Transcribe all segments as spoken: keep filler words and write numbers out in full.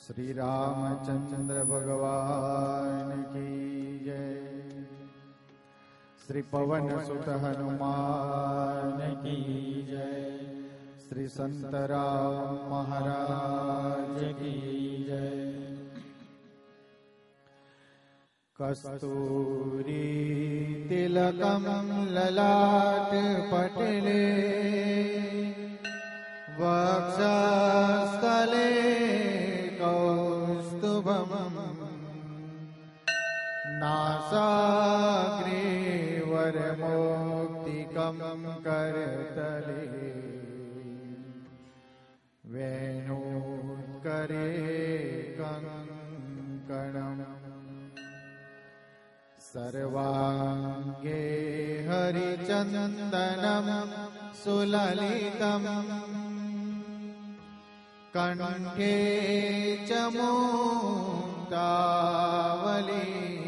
श्री रामचंद्र भगवान की जय। श्री पवन सुत हनुमान की जय। श्री संत राम महाराज की जय। कस्तूरी तिलकम ललाट पटले वक्षस्थले कौस्तुभम नासाग्रे वरमौक्तिकं करतले वेणुत्करे कंकणम् सर्वांगे हरिचंदनम सुललितम कंठे च मुक्तावली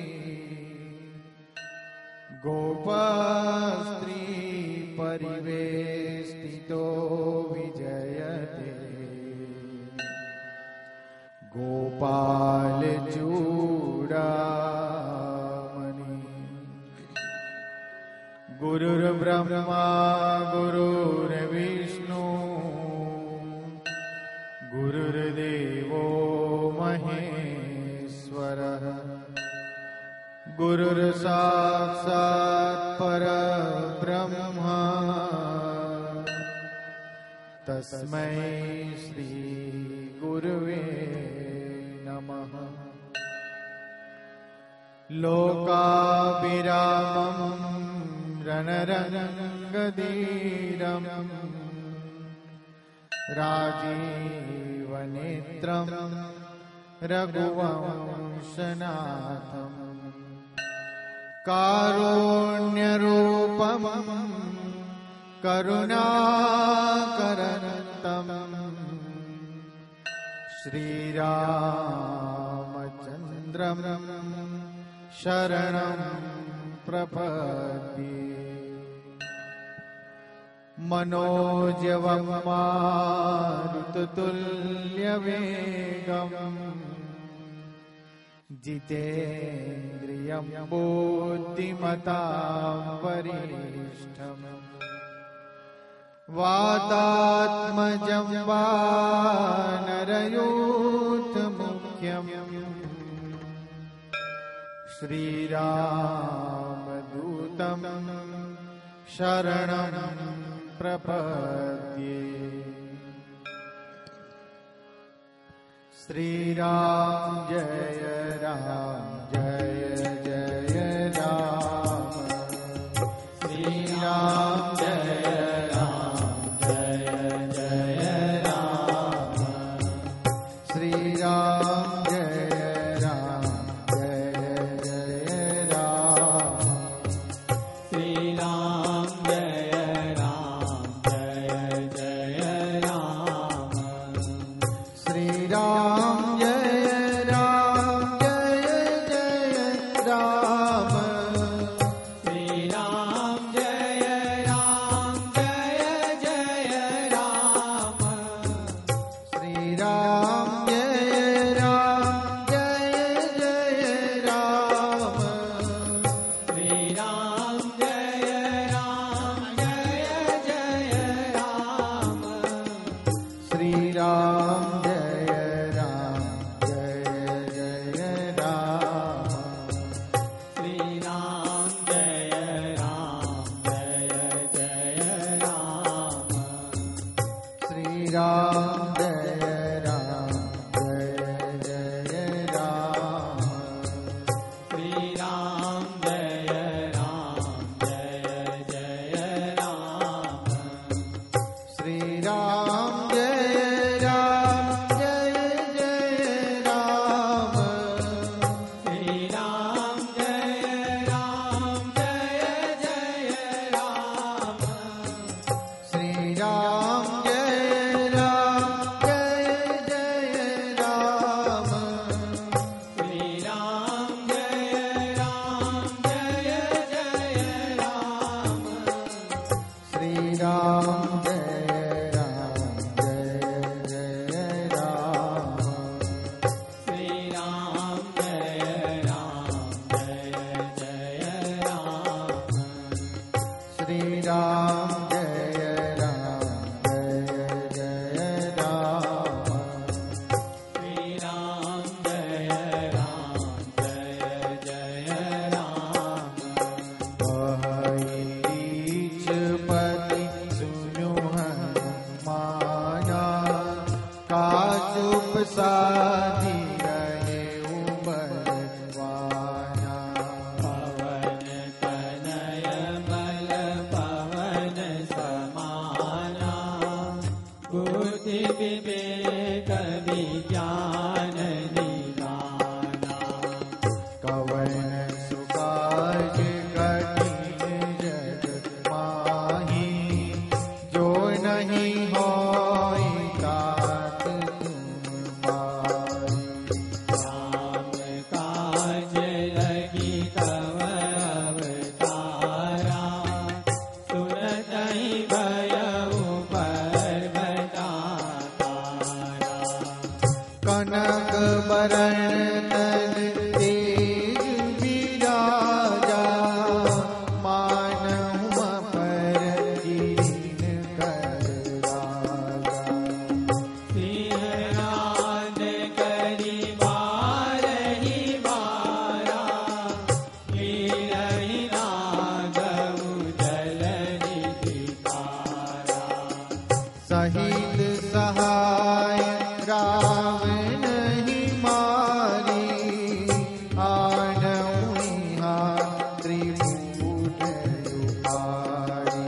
गोपस्त्री परिवेष्टितो विजयते गोपाल चूड़ा गुरुर्ब्रह्मा गुरुर्विष्णु गुरुर्देवो महेश्वरः गुरुर्साक्षात् परब्रह्म तस्मै श्री गुरुवे नमः। लोकाभिरामम् रणरङ्गधीरम् राजीवनेत्रम् रघुवंशनाथम् कारुण्यरूपम् करुणाकरन्तम् श्रीरामचन्द्रम् शरणं प्रपद्ये। मनोजवं मारुततुल्यवेगम् जितेन्द्रियं बुद्धिमतां वरिष्ठम् वातात्मजं वानरयूथमुख्यम् श्रीरामदूतं शरणं प्रपद्ये। श्रीराम जय राम जय जय राम। श्रीराम जय राम जय जय राम। श्रीराम जय राम जय जय राम। श्रीराम जय राम जय जय राम। श्रीराम जय राम जय जय राम। श्रीराम जय राम जय जय राम। श्रीराम जय राम जय जय राम। श्रीराम जय राम जय जय राम। श्रीराम जय राम जय जय राम। श्रीराम जय राम जय जय राम। श्रीराम जय राम साधी रहे उबरवाना। पवन तनय बल पवन समाना, बुद्धि विवेक विज्ञान निधाना। कवन सुकाज कठिन जग माही, जो नहीं होई तात तुम पाई। राम काज लगी तव अवतारा, सुनतहि भयउ पर्वता तारा। कनक बरण तन तेज विराजा, मानव पर कीन कर राजा। सिंहनाद करि बारहि बारा, लीलहि नागउ जलधि धिकारा। सहित सहाय रावण ही मारी, आनहुइहा त्रिभुवन उपारी।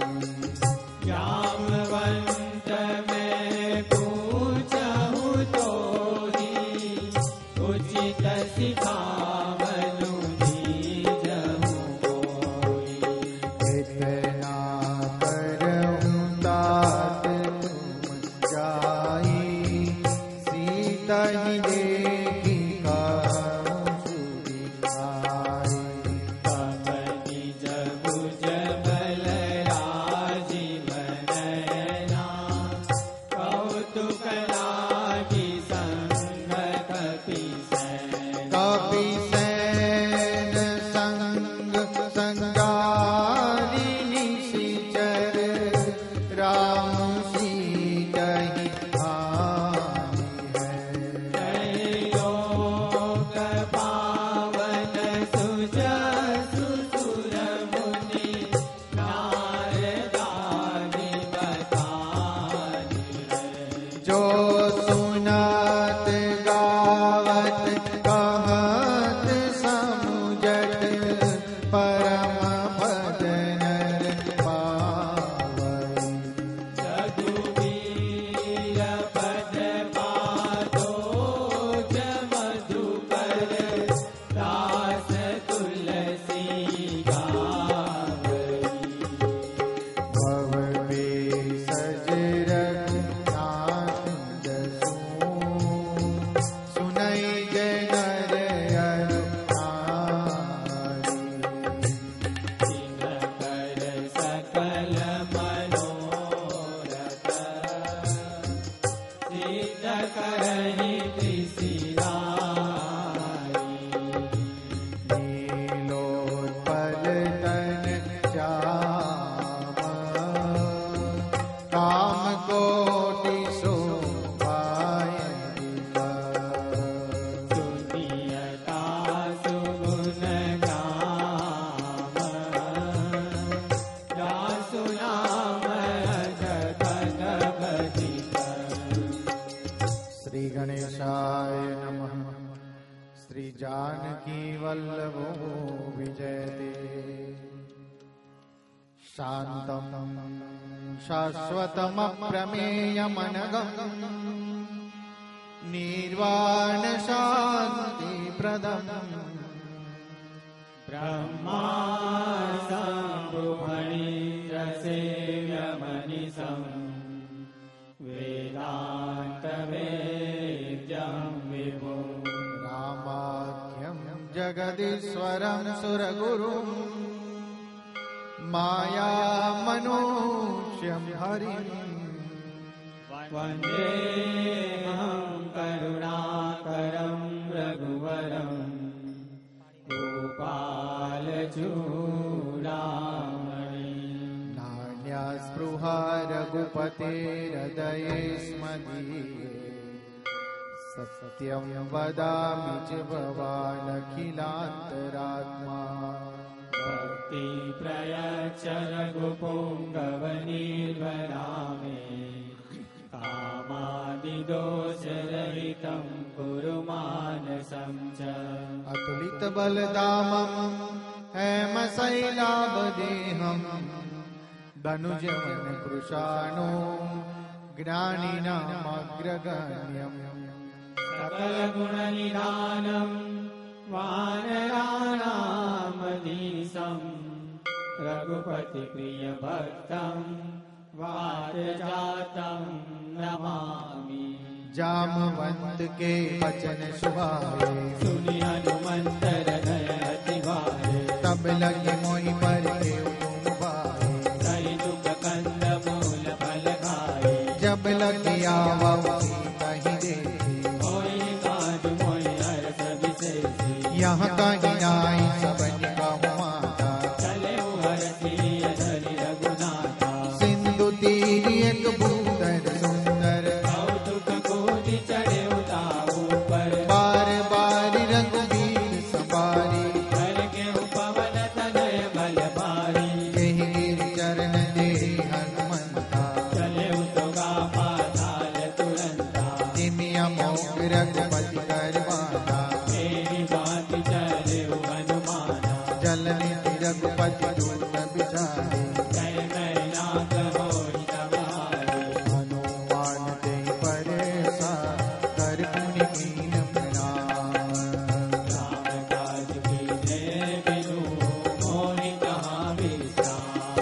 जामवंत मैं पूछहु तोहि, उचित सिखावनु दीजहु कोई। इतना करहूँ तात तुम जाई, सीता ही देखी कहूँ सुविधाई। तब निज भुज बल राजीव नयना, कौतुक लागी संग कपि सेना। कपि सेन संग संगारी निशिचर, राम सीतहि आनी है। त्रैलोक पावन सुजसु सुर मुनि, नारदादि बताहि है। जो सुनत गावत कहत समुझत, परम पद नर पावई। रघुवीर पद पादोज मधुकर, दास तुलसी गावई। भव भेषज रघुनाथ जसु, सुनई जय नर अरुणारी। दिनकर सकल मनोरथ, सिद्ध करहि त्रिशिराई। नीलोत्पल तन श्याम, काम कोटि शोभायिता। सुनियता सुगुण गाम, जासु नाम जगत बधित। श्री गणेशाय नमः। श्री जानकी वल्लभो विजयते। शान्तं शाश्वतमप्रमेयमनघम्, निर्वाण शान्तिप्रदम्। ब्रह्मा शम्भुफणिरसेव्यमनिशम्, वेदान्तवेद्यं विभो। रामाख्यं जगदीश्वरं सुरगुरुं, मायामनुष्यं हरिम्। वन्देऽहं करुणाकरं रघुवरं, गोपालचूडामणि। नान्यास्पृहा रघुपतेर्हृदये स्मदीये, सत्यं वदामि च भवानखिलान्तरात्मा। भक्ति प्रयच्छ रघुपुङ्गवनिर्वरामे, कामादिदोषरहितं कुरु मानसं च अतुलित बलदामं हेमशैलाभदेहं धनुजवन कृशाणो ज्ञानिनामग्रगण्यम् सकलगुणनिधानं वानराणामधीशं रघुपतिप्रियभक्तं वारजातं नमामि जामवंत के वचन सुहाए सुनि हनुमंत हृदय अति भाए तब लगे मोहि पर के तुम भाए कहि दुख कंद मूल फल खाए जब लगे आवऊ कहीं दे होई काज मोहि हर्ष विशेषी यहाँ कहीं नाई सबन कहु माता चले हरसी धरि रघुनाथा सिंधु तीर एक भूधर सुंदर कौतुक कोटि चढ़े उताऊ पर बार बार रघुवीर सवारी कर के पवन तनय बल भारी यही गिर चरण दे हनुमंता चले उतगा पाताल तुरंता तिमिया मोग रघुपति करवाना मेरी बात चले हनुमाना जलनि रघुपति दूत बिचारे जय मैनाक होई सवारी हनुमान ते परेसा कर पुनि कीन प्रणाम राम काज कीने बिनु मोहि कहाँ विश्राम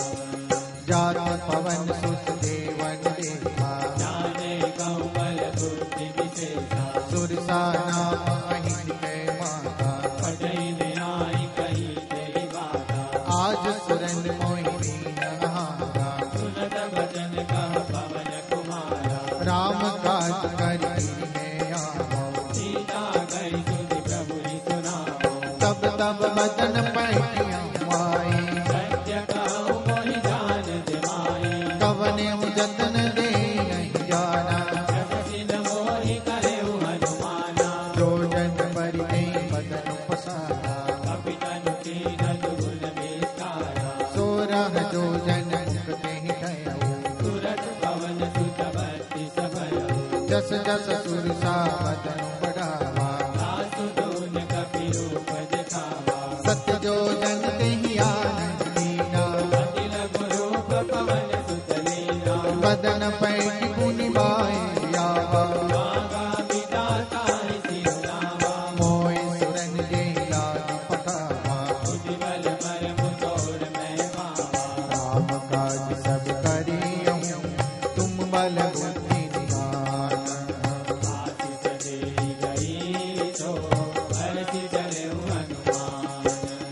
जात पवन सुत देवन देखा जाने कहूँ बल बुद्धि विशेषा सुरसा नाम अहिन कै माता पटई न्याय कही तेरी बाता आज सुरन मोहिनी नहारा सुनत वचन कह पवन कुमारा राम काज करी में आवो सीता गई सुधि प्रभु सुनाओ तब तब बदन पैया माई सत्य कहूँ मोहि जान दिमाई कवने जतन दे नहीं जाना सिन मोहि करे हनुमाना जो जन पर नहीं बदन पसारा कपितन की गुण विस्तारा सोरह जो जन मुख ही गयो तुरत पवन सुत भक्ति सभयो जस जस सुरसा बदन बढ़ावा दासुदून कपि रूप दिखावा सत्य जो जन ही आनंद दीना अति लघु रूप पवन सुत लीला बदन पैठ पुनि बाए आवा मागा विधाता सिरुनावा मोय सुरन जे लाग पठावा बुद्धि बल मर मुतोड़ मैं पावा राम काज सब करियो तुम बल बुद्धि निधान आशीष दे गई तो हरषि चले हनुमान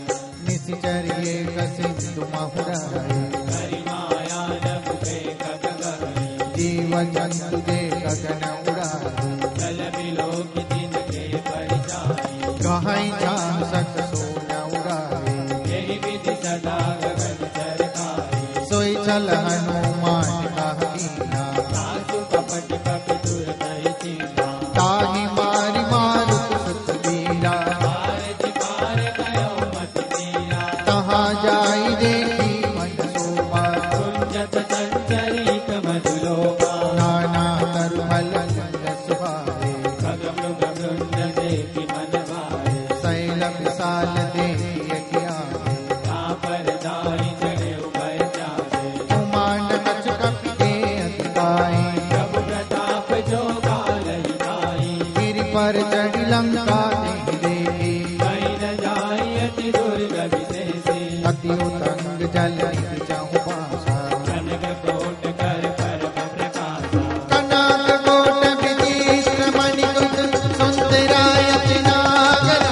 निश्चर्ये कसिंधु महुराए हरि माया जब के कट गई जीव जंतु जे गगन उड़ाए जल बिलो की दिन के परिचाई कहीं जान सक सो न उड़ाए यही विधि सदा गगन चरकाई सोई चल हनुमान कहना सासु कपट कपि तुर कहि चीना ताहि मारि मारु सुत बीरा भारति पार गयो मत तीरा तहाँ जाई देखी मन शोभा कुंजत चंचरित मधुलोका नाना तरु फल सुहाए खगम गगन देखि मन भाए शैल विशाल देखिय ज्ञाने पर दाई चढ़े उभय जाए कुमांड कछ कपि दे अधिकाई प्रभु प्रताप जो काल हिताई गिरि पर चढ़ी लंका नहीं देखी कहीं न जाई अति दुर्ग विशेषी अति उतंग जल निधि जाहु पासा कनक कोट कर कर प्रकाशा कनक कोट विदिष्ट मणिकुट सुंदरायत नागरा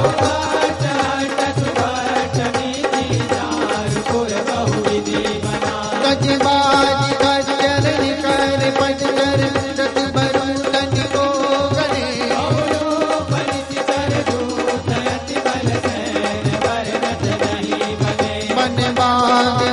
गजबाज गजर निकर पचकर जति बरुदन को गणे मन बाग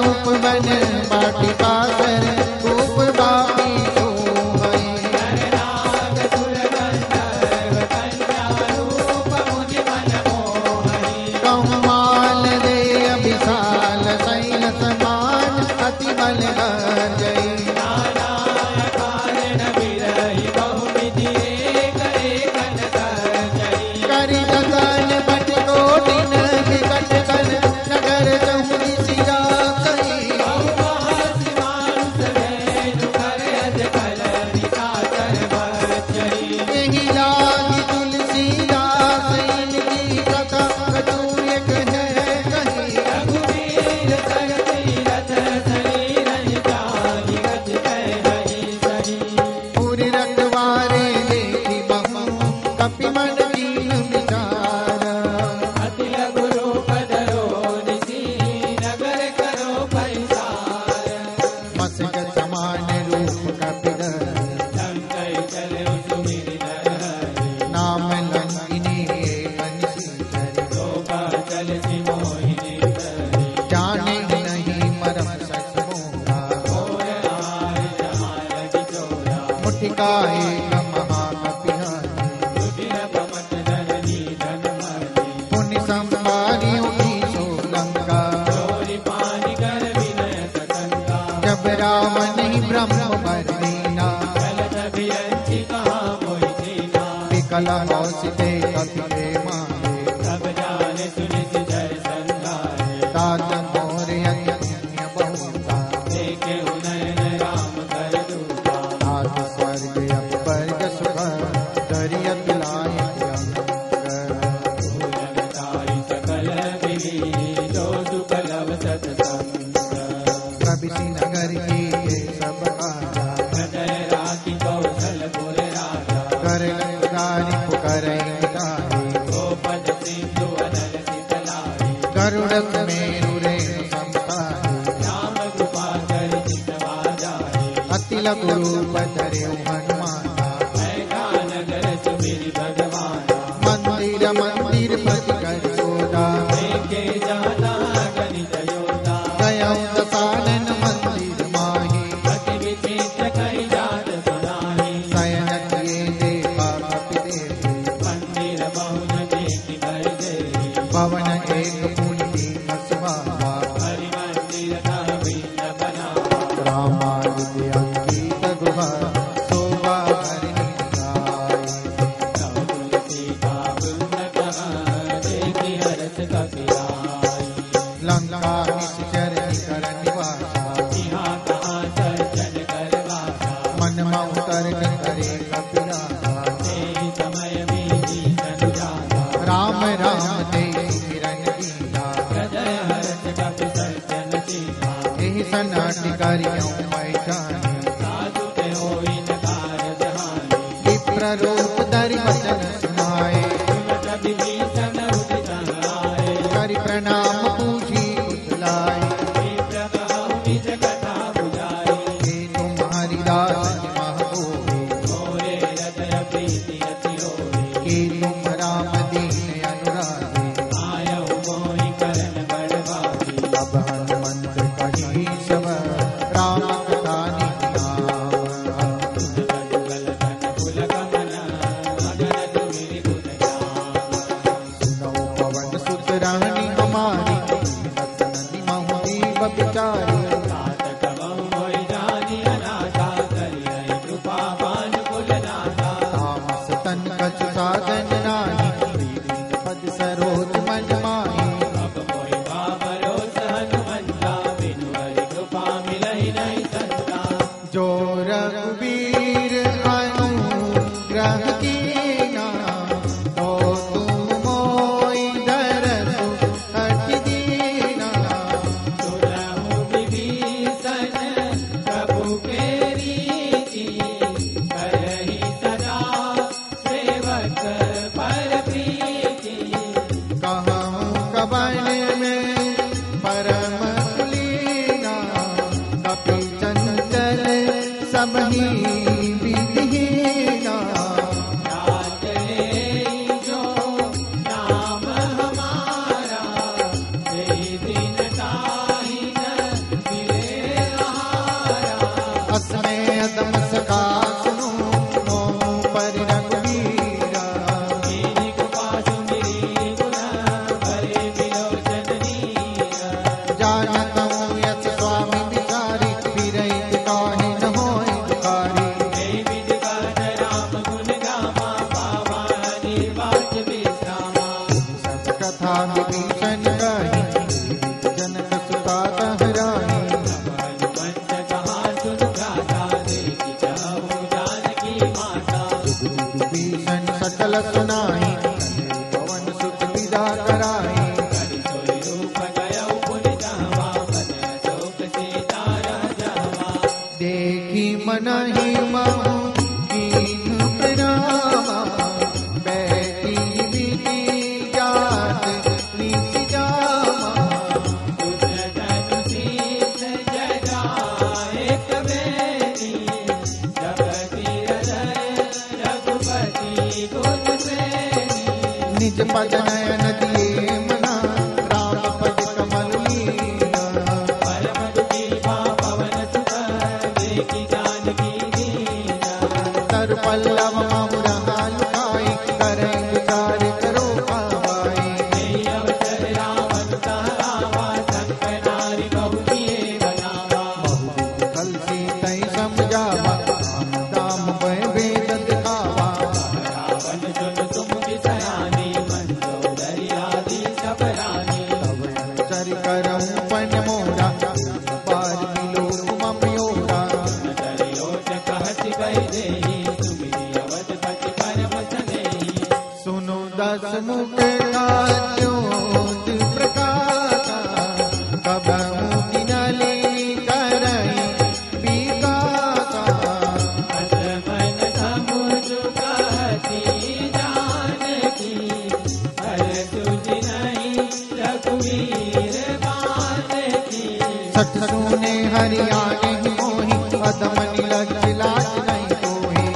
लागी तुलसीदास इनकी कथा कछु एक है कही। रघुवीर कर तीरथ शरीर जानी गज कह रही सही। पूरी रखवारे देखी बहु कपि मन दीन विचार। अति लघु रूप धरो निसी नगर करो पैसार। मस्तक समान रूप कपिधर लंकै चले सुमिर नर हरि। नाम लंकिनी बंशीधर। शोभा चलती मोहिनी धरि। जाने नहीं मरम सच मोहा मोर आर जहाँ लगी चोरा। मुठिका एक महाकपिहारी। सुदिन पमत धरनी धन मरनी। पुण्य संभारी उठी सोलंका। चोरी पानी कर विनय सतंगा। जब रावण ही ब्रह्म बरदीना चलत अभियंची कहाँ मोहि दीना। विकल हौसिते कपिते मारे। सब जाने सुनित जय संगारे। तात मोर यज्ञ बहुता। देखे उनयन राम कर दूता। तात स्वर्ग अपवर्ग सुख दरियत लायक अंग। भूलताई सकल विधि जो सुकलव सतसंग। कबिसी नगर की ये सब काजा। हृदय राखी कौशलपुर राजा। कर गारी पुकरै गारी। गोपद सिंधु अनल शीतलाई। गरुड़ मेरु रेणु संपारी। राम कृपा कर चितवा जाई। अति लघु रूप धरे हनुमाना। ऐका नगर सुमिरि भगवाना। मंदिर मंदिर पति कर सोदा। देखे जाता गणित योदा। गयौ दसानन मंदिर माही। अति विचित्र कही जात सुनाही। शयन किए देखा कपि देवी। मंदिर बहुन देखी कर देवी। पवन एक पुण्य सुहावा। हरि मंदिर तह भिन्न बनावा। रामादित्य अंकित गुहा शोभा हरिणी गाय। तव तुलसी का वृंद कहाँ देखी हरस कपिराई। लंका निश्चर कर निवासा। यहाँ कहाँ दर्शन कर वासा। मन मऊतर करे कपिरासा। तेहि समय बीती संजाता। राम राम तेहि किरण दीना। हृदय हर्ष कपि सज्जन सीता। एहि सनाटि करियौ मैं जानी। साधु ते होई नकार जहानी। विप्र रूप धरि वचन सुनाए। सुनत विभीषण उदित आए। करि प्रणाम पूजी कुशलाय। विप्र कहु निज कथा बुझाई। हे तुम्हारी दास महबूबी। मोरे हृदय प्रीति अति होई। हे तुम राम दीन अनुरागी। आयहु मोहि करन बड़ भागी। अब हनुमंत कही सब राम कथा निनाम। जुगल तन फुल कमल मगन तुमिरि गुण गान। सुनो पवन सुत रानी हमारी। सकल सुनाई, पवन सुत विदा कराई। देखी मन ही महु कीन प्रणामा, बैठी विधि जात नित जामा। निज पद नयन दिए मना, राम पद कमल लीना। तर पल्लव महुरा लुकाई, करें विचार करो पावाई। कलसी तई समझावा, दाम भय वेद दिखावा। चर करम पन मोरा, पार मिलो मम योरा। सुनो दस मुख का ज्योत प्रकाशा, कबहु किनले करई विकासा। सठ सुने हरियाणे मोहि, अदमनि लज्ज लाज नहीं कोहि।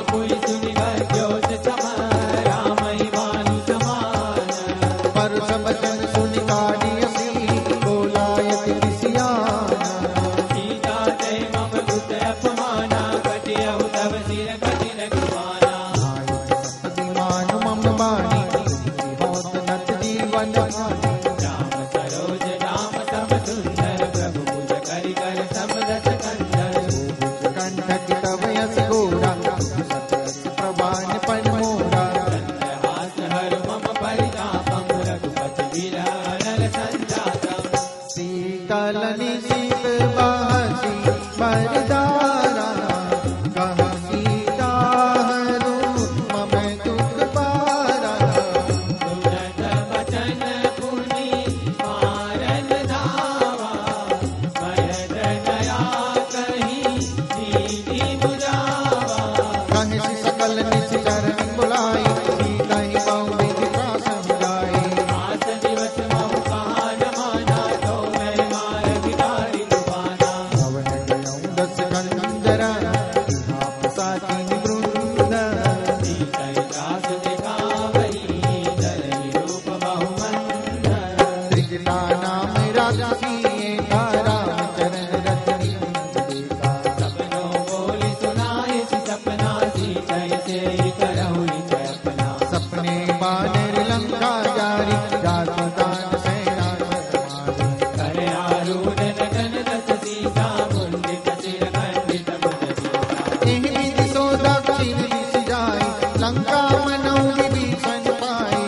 पर सब जन सुन काढ़ी असी, बोलायत किसियाना। अभिमान मम बानी, होत नत जीवन हानि। कंठक तव यस घोरा, प्रवान पन मोरा। शीतल निशीत बहसी बरदारा, कह सीता हरू मम दुख पारा। कहि सकल निज चरण बुलाई, सीता ही बहु विधि का समझाई। अब है गयऊँ दस कंजरा, आप साकिन वृंद। त्रिजटा नाम राखी, एका राम चरण रतनी देखा। सपने बानर लंका जारी, जासु दान सेना मारी। एहि विधि सो दक्षिण दिश जाई, लंका मनौ विभीषण पाई।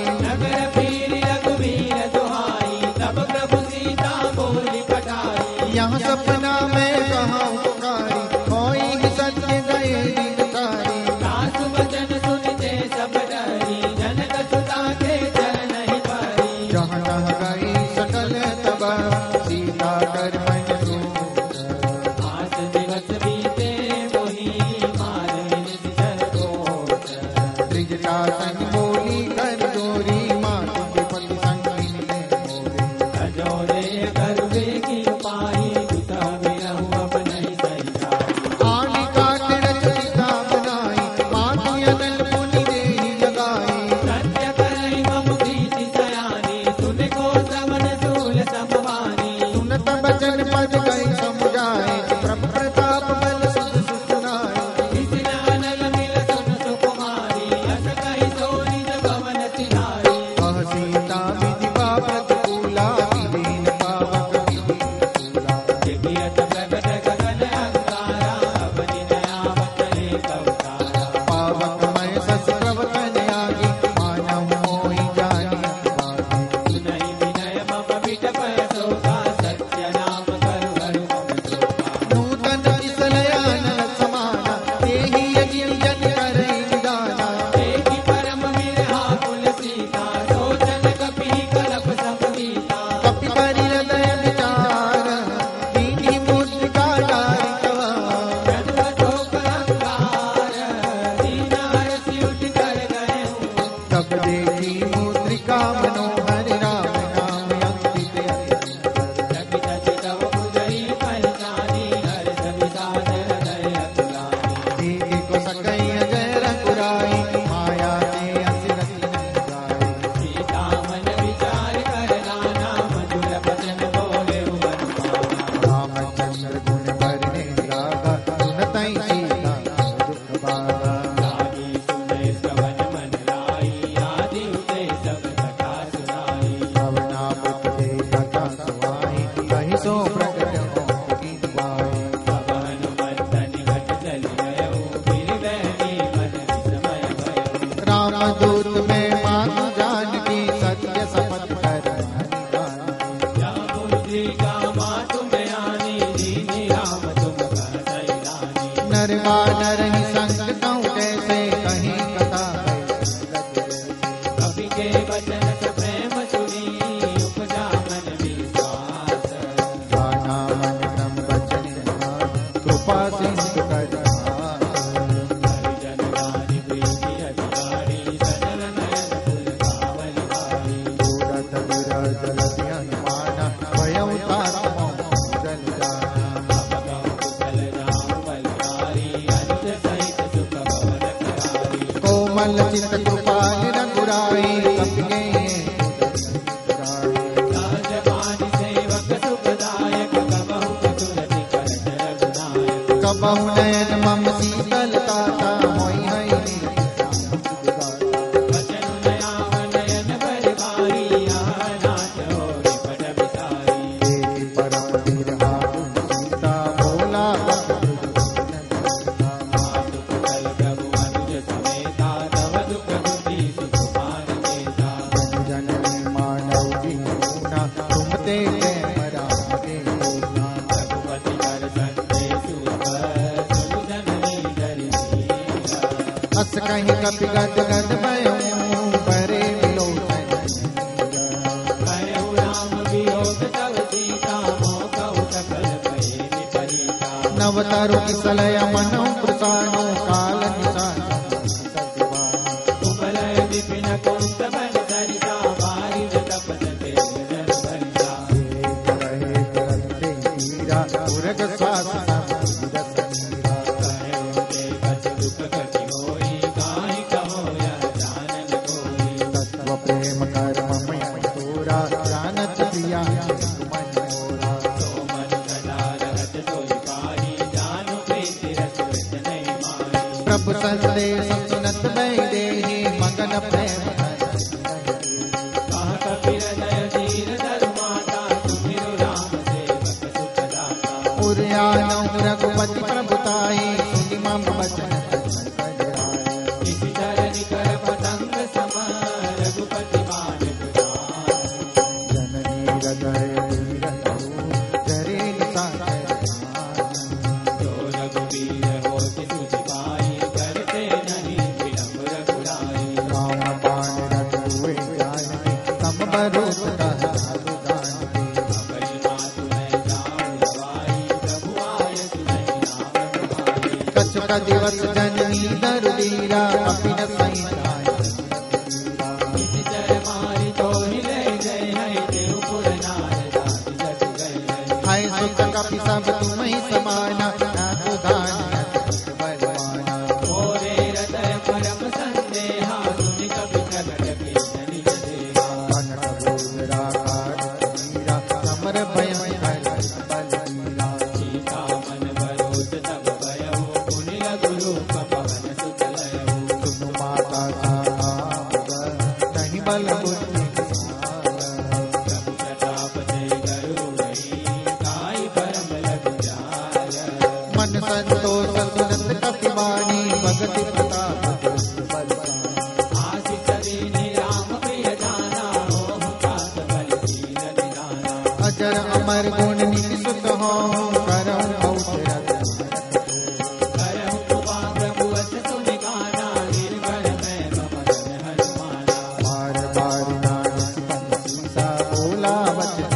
यहाँ सपना में कहाँ पुकारी, कोई ही सत्य गए दिन तारी। जहाँ तहाँ गई सकल तबा, सीता कर मन सूत। त्रिजटा संग बोली कर जोरी, मातु विपति संग मिलने मोरी। आनी काट रचयिता बनाई, मातु अनल पुनि देहि जगाई। सुनत बचन पद गई समुझाए, प्रताप बल सुध सुनाई। मिल सुन सुकुमारी, अस कहि सो निज भवन तिहारी। रामदूत में मातु जानकी सत्य शपथ कर क्या बुद्धि का मातु में आनी दीनी राम तुम कहलानी। नर वानर ही संग कहूँ कैसे कहीं कथा कवि के वचन से प्रेम सुनी उपजा मन विश्वास। गाना मन क्रम बचन कृपा सिंधु कर हरिजन रानी प्रीति अधिकारी सजल नयन कुल कावल भारी। सूरत विरज जलति हनुमाना भयउ ताप जल जाना। अपगम कुशल राम बलकारी अनुज सहित सुख भवन करारी। कोमल चित कृपाल रघुराई कपिगे राजमान सेवक सुखदायक कबहु तुलसी करत रघुनायक। कबहु नयन मम शीतल ताता होई है वचन नयाव नयन बलकारी नाथ होरि पट बिसारी। परम बिरहाऊ सीता बोला मातु कुशल प्रभु अनुज समेता तव दुख बुद्धि सुख मान देता। जननी मानव दीना तुम ते राम के पूना। रघुपति कर संते सुख सुनु जननी धरि दीना। अस कहीं कपि गद गद भयो परे मिलो भयो राम वियोग तव सीता मोह कहु सकल भय विपरीता। नवतरु किसलय मनो प्रसानो काल निशान कुबलय विपिन कुंत बल सरिता बारिज तपन तेज जल भरिता। रहे करते हीरा उरग श्वास कहो ते कछ दुख कटि होई काहि कहो यह जानन कोई। तत्व प्रेम कर्म मय तोरा जानत प्रिया मन मोरा। सो मन सदा रहत सोई पाई जानु प्रीति रस रच नहीं माई। प्रभु संदेश सुनत भय देहि मगन प्रेम कहा कपिल जय धीर धर माता सुमिरु राम सेवक सुख दाता। उर्यानौ रघुपति प्रभुताई सुनि मम वचन किसी चरण कर पतंग सम रघुपति मान पुराण। जननी हृदय जरे जो रघुवीर होति तुझ पाई करते नहीं विलंब रघुराई। राम बाण रघुए जानकी तम बरोस कह साधु जानकी। अभय मातु मैं जाऊं लवाई प्रभु आय सुनहि नाम तुम्हारी। कछुक दिवस जननी दरु दीरा कपिन सही किसी जय मारी तो हिले जय है देव पुर नार जाति जग गए। हाय सुख कपि सब तुम ही समाना नाथु धान बलवाना। मोरे हृदय परम संदेहा सुनि कपि प्रगट कीन निज देहा। कनक बोल राकार मीरा समर भय बल मीरा। सीता मन भरोस तब भयउ पुनि लघु पवन सुत लयउ। सुनु माता का नहीं बल बुद्धि प्रभु प्रताप से गरु रही काई परम लघु जाय। मन संतोष सुनत कपि वाणी भगति प्रताप बल आशिष दीनि राम प्रिय जाना मोह पात बल शील निधाना। अजर अमर गुण निधि सुत हो करऊं बहुत करहु कृपा प्रभु अस सुनि गाना गिरवर में मगन हनुमाना। बार बार नानक पंसीसा बोला वचन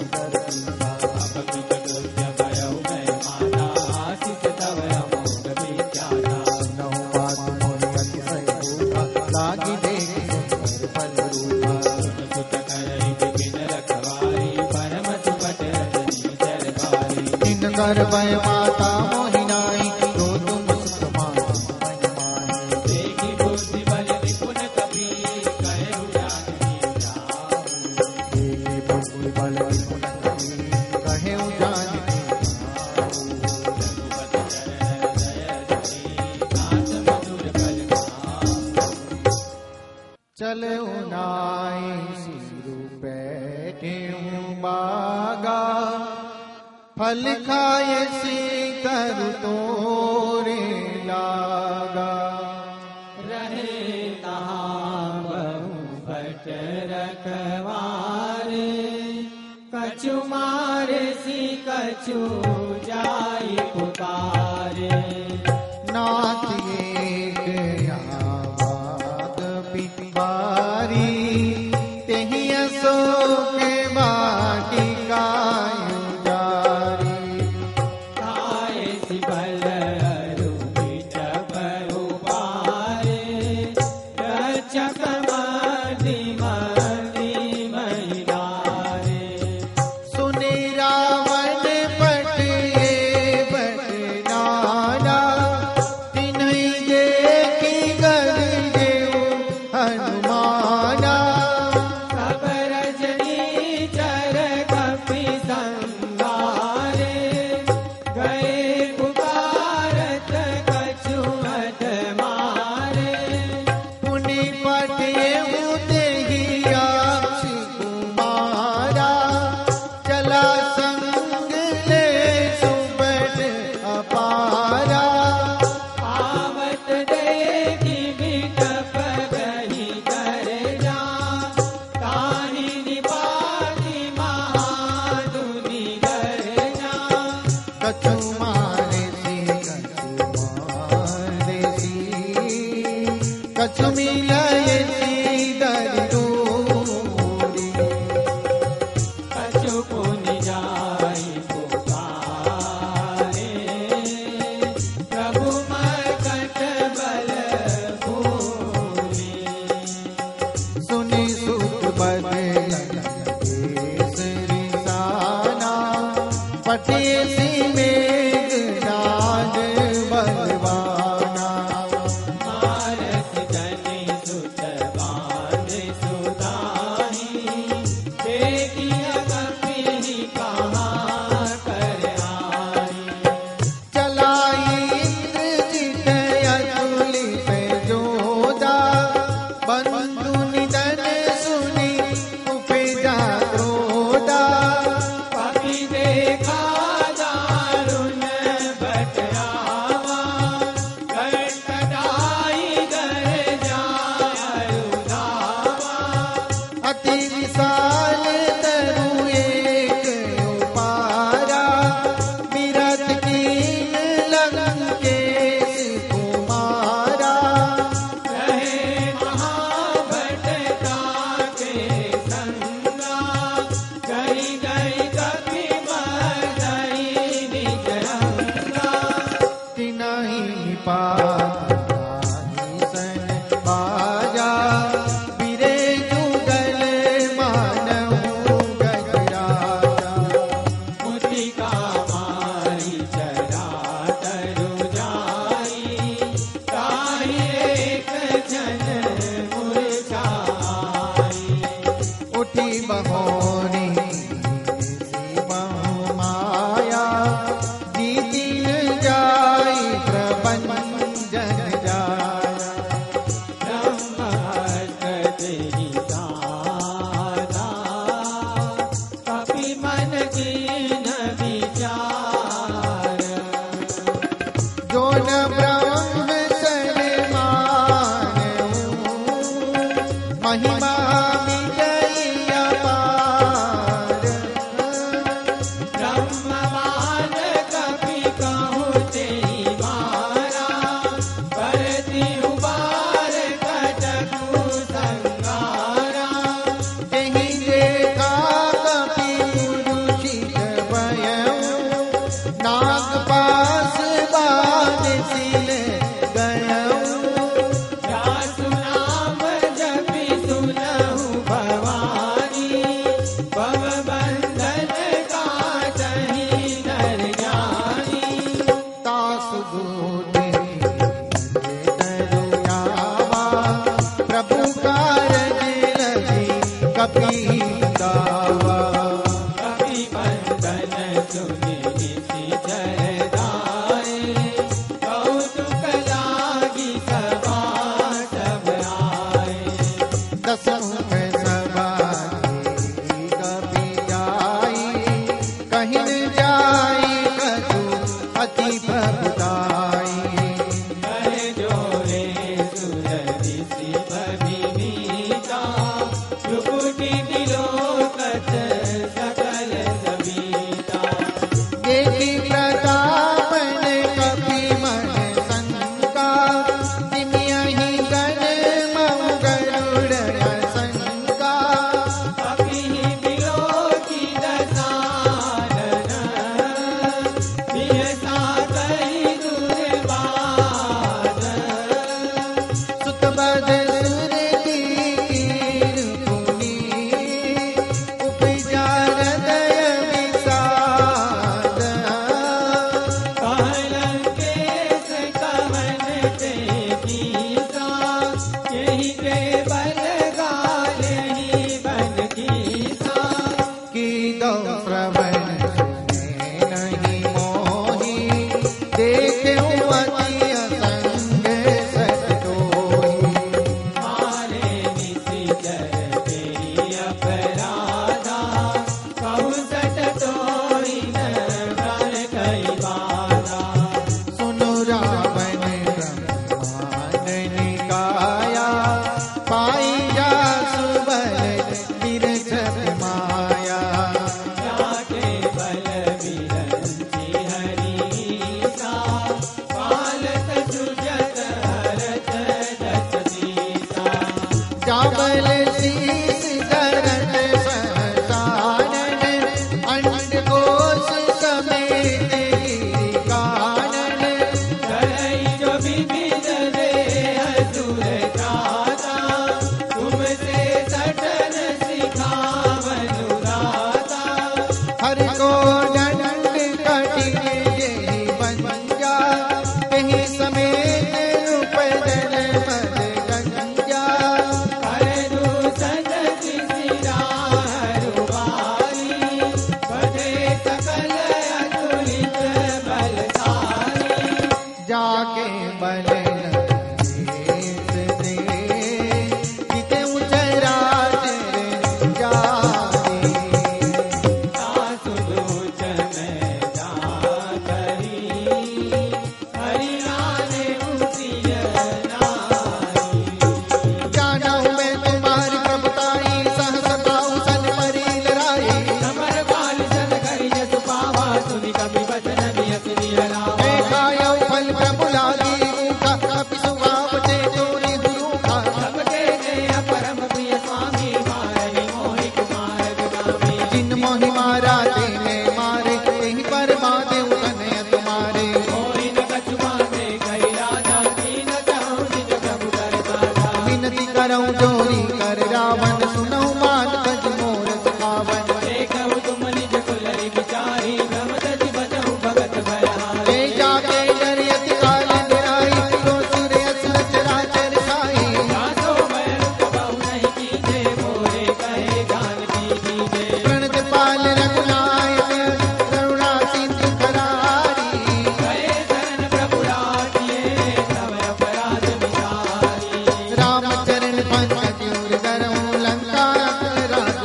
अपकित दुर्य भयउ मैं माता आशिष तव अमोघ विख्याता। नौ बात मोहि अतिशय रूपा लागी देख सुंदर फल रूपा। सुत करहि विपिन रखवारी परम सुभट रजनी चरकारी। इन कर भय माता मोहि नाई जो तुम सुख मानी। देखि बुद्धि बल निपुण कपि कहु जानकी जाऊ। देखे बुद्धि बल विपुल कहे जानकी। रघुपति चरण हृदय धरि नाथ मधुर फल खाऊ। चले नाई सिरु बैठे बागा फल खाए सी कर तोरे लागा। रहे तहाँ कछु जाई पुकारे। नाथ एक आवाज पिवारी तेहि अशोक बाटी कायु जारी। आए सिबल रुपिट बहुपारे रक्षक मति मति महिलारे। सुने रावण पट ये बटनाना तिन्हि देखी गरजे हनुमाना। सब रजनी चर कपि संगारे गए पुकारत कछु मत मारे। पुनि पठे उतेहि अक्षि कुमारा चला संग ले सुबट अपारा। आवत देखी बिटप गही कर जा तानि निपाति महादुनि कर जा। कछु मारे सी कछु मारे सी कछु मिलय सी दरिदूरी। कछु पुनि जाई पुकारे प्रभु मरकट बल भूरि। सुनि सुत बदलन केसरी साना पठे सी मेघनाद बलवाना। मारस जनि सुत बांध सुदाही देखिय कपि कहाँ कर आई। चलाई इंद्रजित अतुलित जोधा बंधु निधन सुनि उपजा क्रोधा। कपि देखा दारुण बट आवा कटकटाई कर जायु धावा। अति विशाल तरु एक उपारा विरथ कीन लंकेश कुमारा। रहे महाभट ताके संगा गई गई कपि मरई निज रंगा। तिनहि पाहि सन बाजा बिरे जुगल मानहु गजराजा। मुतिका मारी चरा तरु जाई ताहि एक जन मूर्छाई। उठी बहोरी बहु माया जीति न जाई प्रबंधन जाया। ब्रह्महस्त तेहि दाता कपि मन कीन विचार। जो न ब्रह्म सर मानहु महिमा मिटई अपार। ब्रह्मवान कपि कहु तेहि मारा करति उबार कटकु संगारा। तेहि देखा कपि पुरुषित भयउ नाग पास बाध सिल गयउ। जासु नाम जपि सुनहु भवानी भव बंधन काटहि नर ज्ञानी। तासु दूति दरुयावा प्रभु कारज लगी कपि दावा। कपि बंधन सुनि निशि जयदाए कौतुक लागी सभा सब आए। दसमुख सभा की कपि जाई कहीं न जाई कछु अति प्रभुताई। कर जोरे सुर ऋषि भविनीता त्रिपुटी दिलो चावल शीस दरद सहसानन अंड कोश समेत गिरी कानन करई जो विविध दे असुर त्राता तुमसे सटन सिखावनु दाता हर को दंड कठिन जेहि बंजा तेहि समेत उपदन मद गंजा हर दूषण सिरा हरुबारी बधे सकल अतुलित बलधारी जाके बलन देश दे किते उचरा चरण जाए सासु लोचन जा करी हरियाने उसिय नारी जाना हूँ मैं तुम्हारी प्रभुताई सहसताऊ सन परी लड़ाई समर बाल जन करी जस पावा सुनि कपि वचन बियस निहरावा मैं खायो फल प्रभु लागी ऊखा कपि सुगावते चोरी गुरुखा सबके जय परम प्रिय स्वामी मारहि मोहि कुमार गामी जिन मोहि मारा तेने मारे तेहि पर माते उतने तुम्हारे मोहि न कछु माने कहि राजा दीन चाहु निज प्रभु दरबारा विनती करऊं जोरी कर रावण सुनऊ मान कज मोर सुखावन देखहु तुम निज कुलरि विचारी ब्रह्मदति बचहु भगत भयहारी ले जाके डरियत काल निराई तो सुर असुर चराचर साई दासो मैं बहु नहीं कीजे मोरे कहे ज्ञान की दीजे प्रणत पाल रघुनायक करुणा सिंधु करारी गए शरण प्रभु राजिए तव अपराध विचारी राम चरण पंकज उर करऊं लंका राज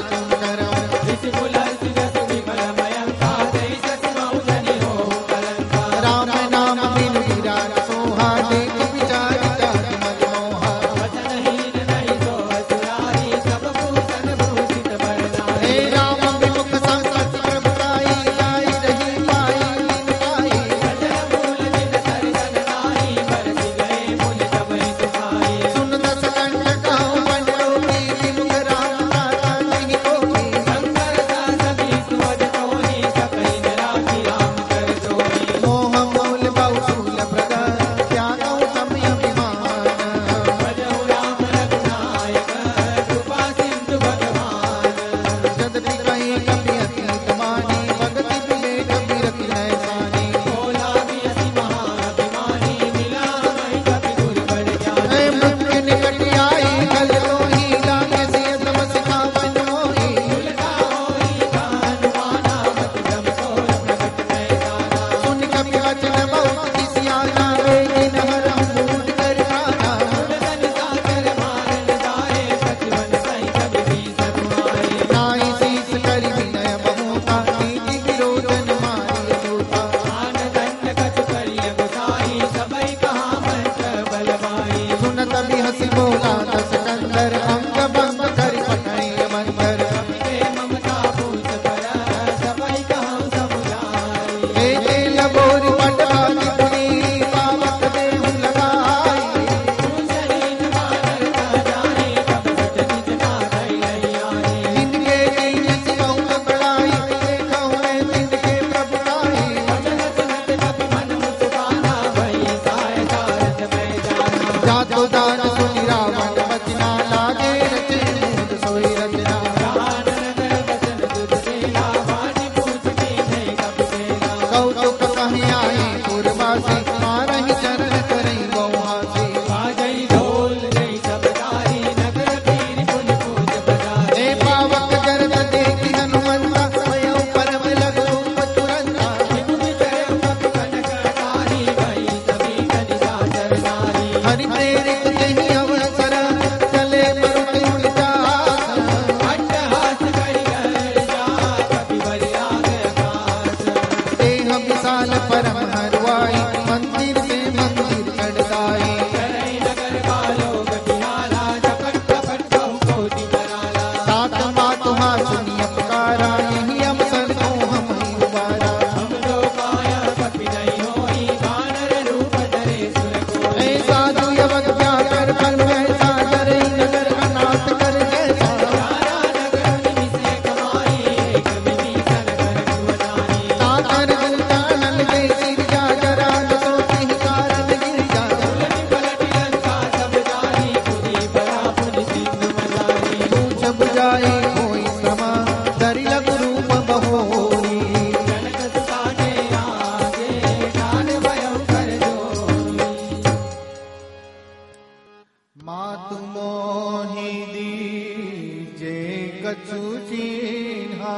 कछु चिन्हा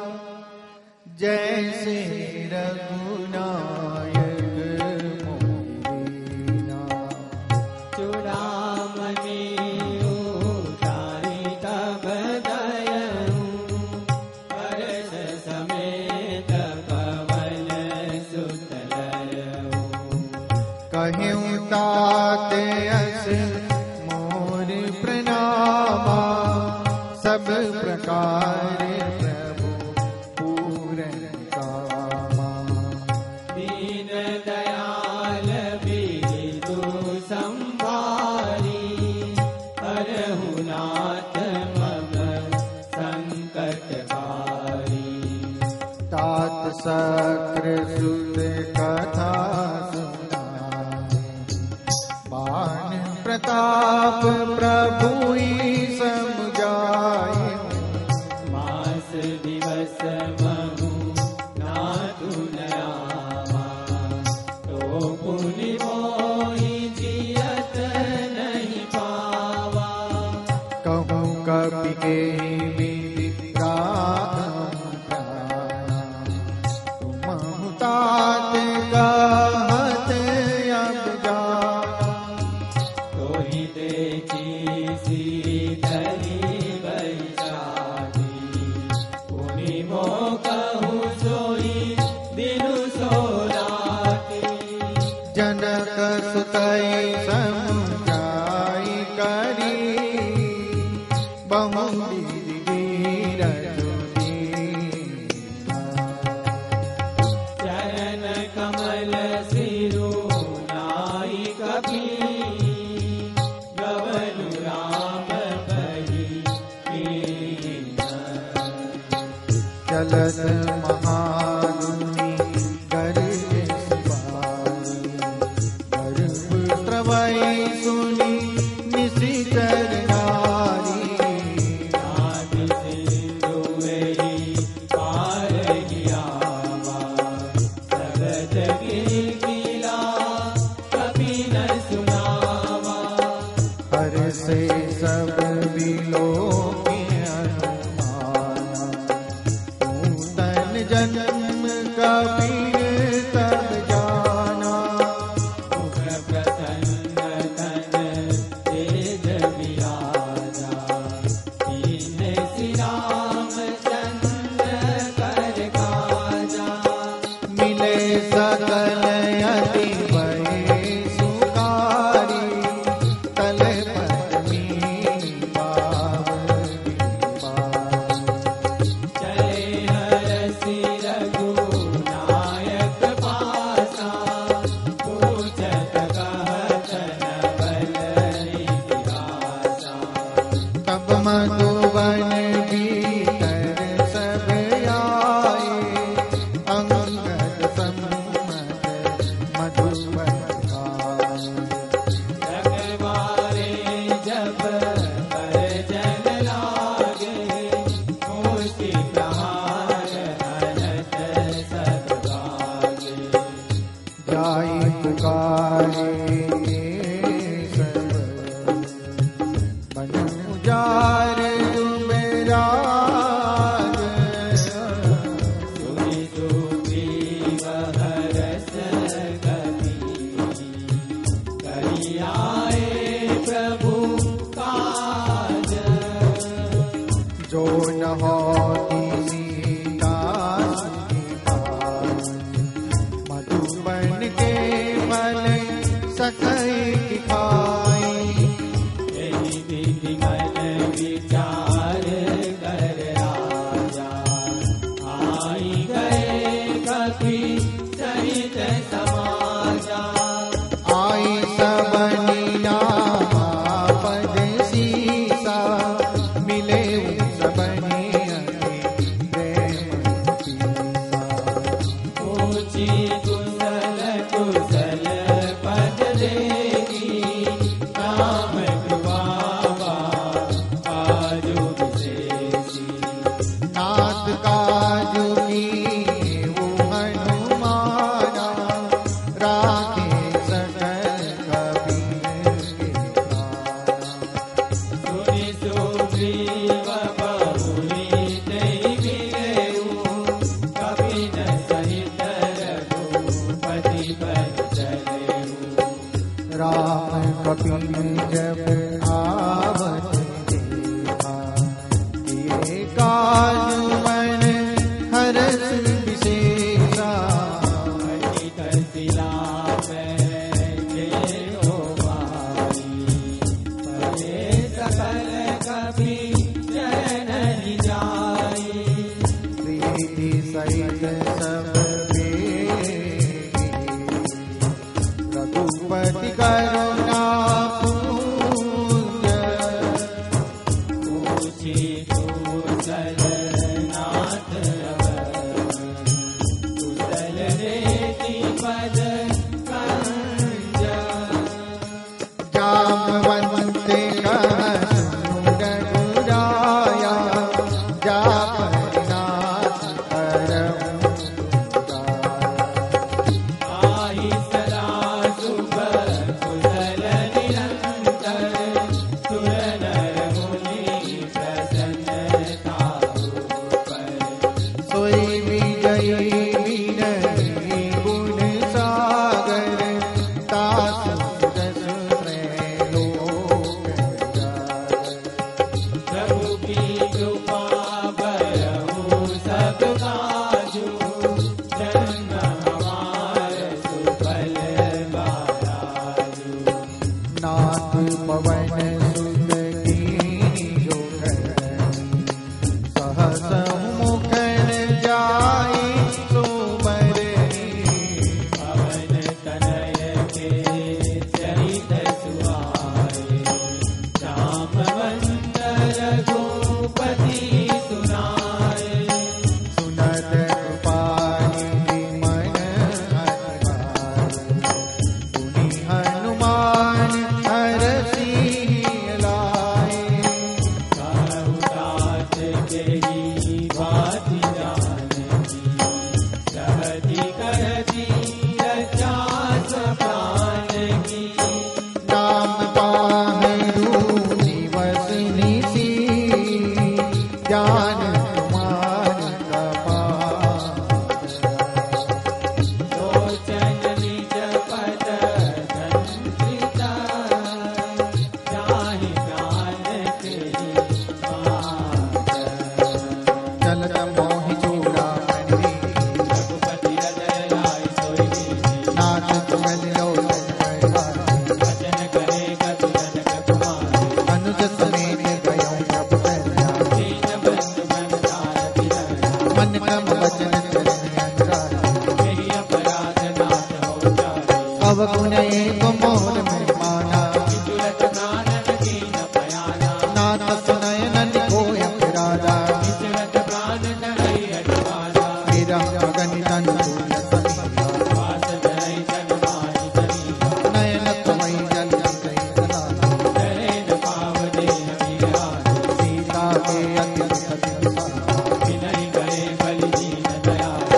जैसे रघुनायक मोहिना। चूड़ामणि उतारी तब दयऊ परस समेत पवन सुत लयऊ। कहूँ तात यस मोर प्रणामा सब प्रकार प्रभु पूरन कामा। दीन दयाल बिरु संभारी हरहु नाथ मम संकट भारी। तात सक्र सुत कथा सुनाए बाण प्रताप प्रभु समुझाए। मास दिवस महु नाथु नयामा तो पुनि मोहि जियत नहीं पावा। कहूँ कपि के विराम प्राणा तुम तात कहत अब जाना। तोहि देखी सीतली बैसाखी पुनि मो कहूँ सोई दिनु सोराती। जनक सुतई समुझाई करी बहु विधि वीरजु दीना। चरण कमल सिरु नाई कभी गवनु राम कही कीना। चलत महामुनि गर्भ सिपाही गर्भ त्रवई सुनी निशिचर नारी। आदि सिंधु एहि पार गियावा जगत गिला कभी न सुनावा। हर से सब विलोके अनुमाना नूतन जन्म कबीर तब जाना। मुख प्रसन्न तन तेज विराजा दीन श्रीराम चंद्र कर काजा। मिले सकल अति भय सुखारी तल पत्नी पावनी पावनी। चले हरसि रघुनायक पासा पूछत कहत न बल निरासा। तब मधुवन भीतर सब आए अंगद सम्मत मधुवन गाए। रखवारे जब पर जन लागे मूर्ति प्रहार हरत सब भागे। जाई पुकारे सब बन उजार तुमेराज। सुनि सुग्रीव हरस गति करि आए प्रभु काज। जो न होती सीता सुखी पाई मधुबन के फल सकई खाई। एहि विधि मन विचार कर राजा आई गए कपि सहित समाजा। आई सबनिया पद सीसा मिले सबनि कभी चैन नहीं जाए। प्रीति सहित सब रघुपति करुणा पूज्य। पूछी कुशल नाथ कुशल रेति पद कंज। जामवंत कह सुन रघुराया जापरनाथ परम आई सदा शुभ कुशल निरंतर सुर नर मुनि प्रसन्नता पर। सोई विजयी विनयी गुण सागर तासु जस त्रैलोक जागर। प्रभु की कृपा बरहु सब काजू जन्म हमार सुफल बाराजू। नाथ पवन सुत कीनी जो करनी सहस मुखन जाई सुमरनी। पवन तनय के चरित सुहाए जामवंत रघुपति सुनाए। सुनत कृपानिधि मन हरिवार पुनि हनुमान हरषि लाए। कहु तात केहि बात जानकी कहती करती रचा सप्राण की। नाम पाहरु दिवस निशि ज्ञान कुमार कपाल। लोचन निज पद संस्कृता जाहि ज्ञान तेहि पात। चलत मोहि चूड़ामणि रघुपति हृदय लाय सोई नाथ तुमल लोचन करवाई। वचन करे कपि जनक कुमार। अनुज समेत गयो प्रभु कल्याण। दीन बंधु मन तारति धर। मन क्रम वचन चरण अनुराग। मेहि अपराध नाथ हो जाए। अवगुण एक मोर में माना विचुरत कानन कीन पयाना। नाथ सुनय ननि कोय अपराधा। विचरत प्राण धरई अटवाना। मेरा मगन तन तुल्य समीरा। वास धरई जग माहि समीरा। नयन तुम्हि जल गई सदा। धरे न पाव देह विहार। सीता के अति सती विनय करे बलि दीन दयाला।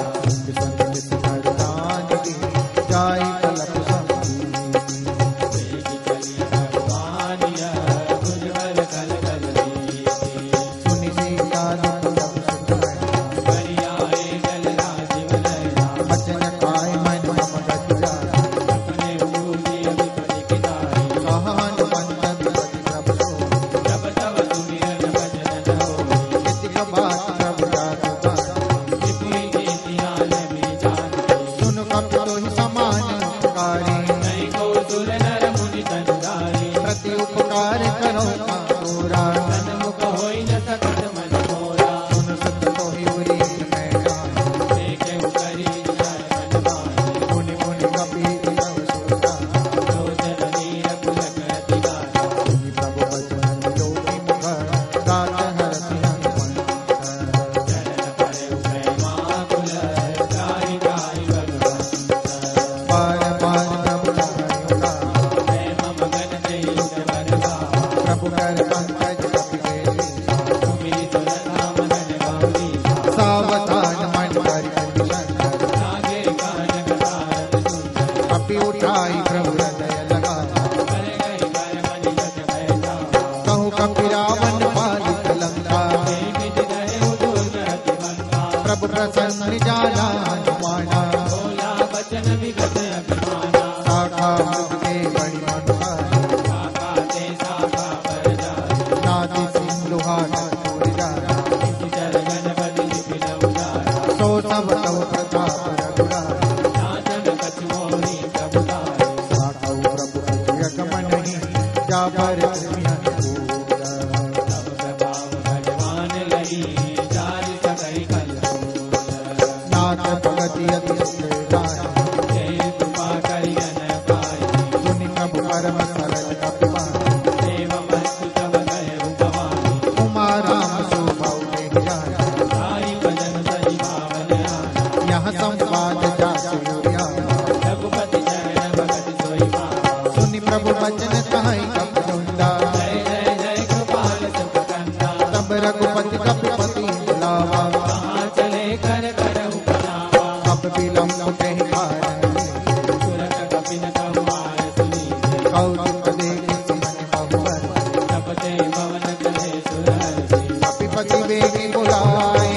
वरदान दी जाय कलप संगी। देखि चली भगवान यह उज्ज्वल कल कल रीति। सुनि सीता दुख सुनाई। बरियाए गल राजीव नयना। बचन पाए मन मम गति जाय। अपने बूझि अभिपति किताई। कहान पंचन पति प्रभु सो। जब तब सुमिरन भजन न होई। इति बात प्रभु जात गाई। विपुल कीर्ति आलमी जानती। सुन कपि तोहि समान उपकारी। नहीं को सुर नर मुनि तनुधारी। प्रति उपकार करो का तोरा। तन मुख होई न सकत मन मोरा। सुन सत तोहि उरीत मैं गाई। देखे करी विचार मन माही। मुनि मुनि कपि तव सोता। लोचन नीर पुलक अति गाढ़ा। सुनि प्रभु वचन लोकी मुख गात हरति हनुमंत। चरण परे प्रेमाकुल गाहि गाहि भगवंत। बार बार प्रभु लायो गा। प्रेम मगन तेहि बरगा। प्रभु कर पंकज कपि गेली। सुमिरि सुर धाम गण गौरी। सावधान मन करि शंकर। लागे कानन कारत सुंदर। कपि उठाई प्रभु हृदय लगाया। कर गई कर मनि जग बैठा। कहु कपि रावण पालित लंका। देहि विधि दहे उदुर अति मंगा। प्रभु प्रसन्न जाला हनुमाना। बोला बचन विगत अभिमाना। शाखा मृग के बड़ी मनुखारी। शाखा ते शाखा पर जाई। नादि सिंधुहार छोड़ जाया। इति चरण बदि लिपिन उजारा। सो सब तव प्रताप रघुराई। नाचन कछु मोहि प्रभुताई। साखौ प्रभु जग मनहि जा पर तुम्हि अनुकूल। तब तब रघुपति कपिपति बुलावा, कहाँ चले कर करहु बनावा। अब विलंब कहीं कारण, तुरत कपिन कहुआर सुनी, कौतुक देख सुमन बहुवर, तपते भवन चले सुरहर्षि। कपिपति वेगी बुलाए,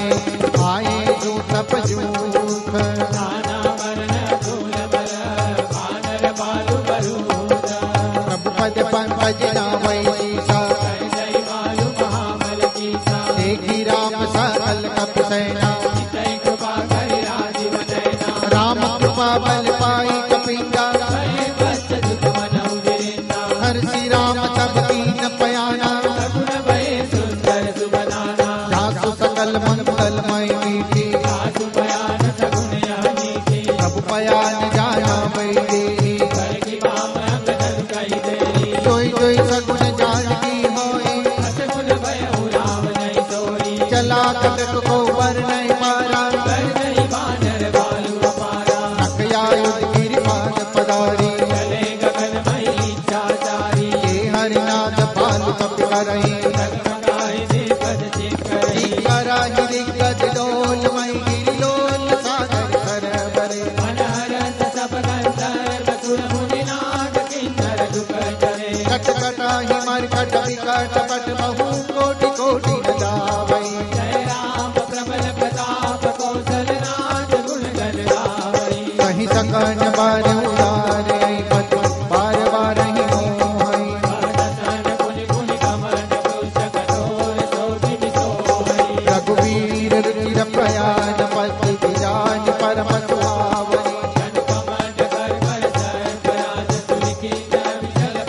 आए जो तप जूथ, नाना वर्ण फूल बर, वानर बालु बरूद। प्रभु पद पंकज नावै सा, जय जय बालु महाबल कीसा, देखी राम सकल कपि सेना, चितई कृपा करि राजीव नयना। राम कृपा बल पाई कपिंगा, भय बस दुख मनहु गिरिंदा। हर्षि राम सब कीन पयाना, सगुन भय सुंदर सुबनाना। जासु सकल मंगल मय मीठी, सासु बयान सगुन यह नीति। प्रभु पयान जाना वैदेही, कर की बाम अंग धन कहि देई। जोई जोई सगुन जानकी होई, सगुन भयउ राम नहीं सोई। चला कटक को बर नहीं पारा, कर गई बानर बालु अपारा। नकया युध गिरिपाद पदारी, चले गगन मई इच्छाचारी। ये हरिनाथ पालु कपि करई, जगमगाए दीपद चिकरई। कराहि दिग्गज डोल मई गिरिलोल सागर सरवरे, मनहरत सब गंधर्व सुर मुनि नाग किन्नर दुख करे। कट कटाहि मरकट विकट पट बहु कोटि कोटि न जावई, जय राम प्रबल प्रताप कौशल नाथ गुण गण गावई। कहीं सकन बार उतारे, पत बार बार ही मोहई, भरतन पुनि पुनि कमन कुश कठोर शोभित सोहई। रघुवीर रुचिर प्रयाण पति विजान परम सुहावनी, जन कमंड कर कर सर्पराज सुनि कीन्नर विचल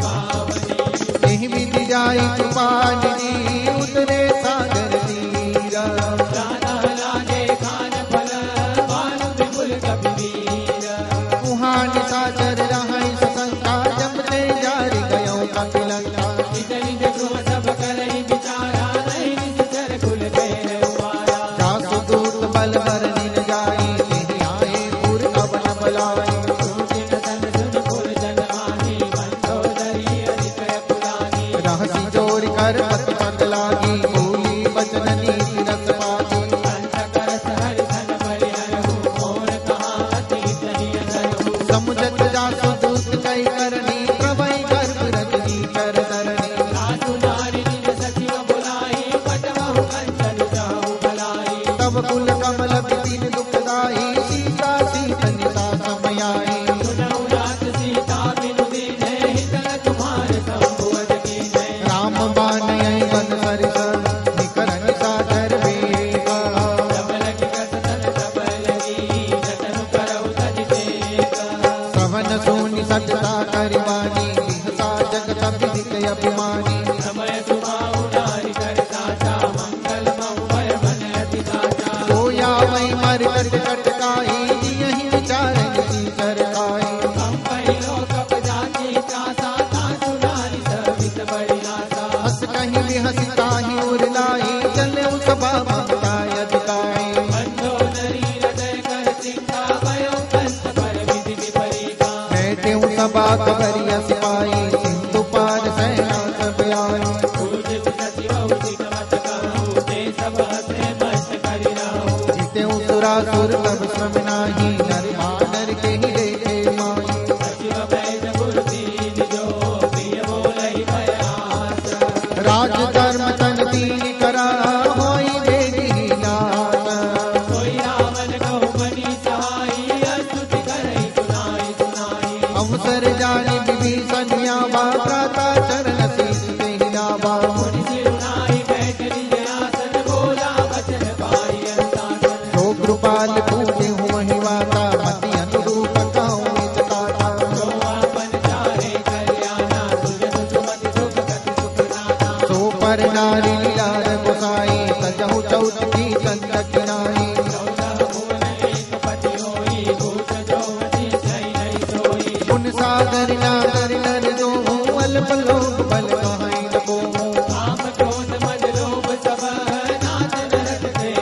पावनी। एहि विधि जाई कृपानिधि, उतरे सागर तीरा, जाना लागे खान फल भानु विपुल कपिवीर। कुहान सागर रहै सशंका, जमते जारि गयो कपिलंका, निज निज गृह सब करई विचारा। नहीं निश्चर कुल केर उबारा। जासु दूत बल बर निन जाई, तेहि आए पुर अवन बलाई, सुजिन सन सुन पुर जन आनी। मंदोदरी अधिकय पुरानी। रहसी चोर कर पत पत लागी, बोली बचन नीति रस पागी, कंठ करस हरि धन परिहरहु। मोर कहाँ अति सही अधरहु। समुझत जासु दूत कई करनी, प्रभई गर्भ रजनी कर धरनी, सासु नारी निज सचिव बुलाई। पटवहु कंचन जाहु भलाई। तब कुल कमल बिपिन दुखदाई, सीता सीतनिता समयाई, सुनहु रात सीता बिनु दीन्हे। हितल तुम्हार संबुअज कीन्हे। राम बानई बन सरिस, निकरन सागर बेगा, सबल की कस तन सबल लगी। जतनु करहु तज टेक। सवन सोनि सजता करिवानी, बिहसा जगत विदित अभिमानी, समय सुमाऊ नारी कर साचा। मंगल महु भय बन अति साचा। सोया मई मर कट कटकाई, जियहि विचारन की सरकाई, हम पहिलो कप जाची त्रासा। तासु नारी सवित बड़ी आशा। हस कहीं बिहस ताहि उरलाई, चले उस बाबा अधिकाई, मंदोदरी हृदय कर सिंहा। भयो कंस पर विधि विपरीता। बैठे उस सभा कबरिया सिपाही, सिंधु पार सेना सब आई, पूजित सचिवहु सिकमत कहूँ। ते सब हसे मस्त करि रहूँ। जिते सुरासुर तब श्रम नाही, नर मानर के ही देखे माई, सचिव वैद गुरु दीन जो। प्रिय बोलहि भय आस। राज धर्म तन दीन करा, होई देगी नाथ, सोई रावण कहु बनी सहाई। स्तुति करहि सुनाई सुनाई। अवसर जानि विभीषण आवा, प्राता चरण शीस तेहि आवा, मुनि सिरुनाई बैठ निज आसन। बोला वचन पाई अनुशासन। जो कृपाल पूजे हुहि वाता, मति अनुरूप कहूँ निज गाथा, जो आपन चाहे कल्याणा। सुजन सुमति सुख गति सुख नाना। सो पर नारी लीलार गोसाई, सजहु चौथी कंद किनाई, चौदह भुवन एक पति होई। भूत जो अति सही नहीं सोई। पुन सागर नागर नर जो हूँ, अल्प लोक बल कहाई न कोहूँ, काम क्रोध मद लोभ सब। नाथ नरक के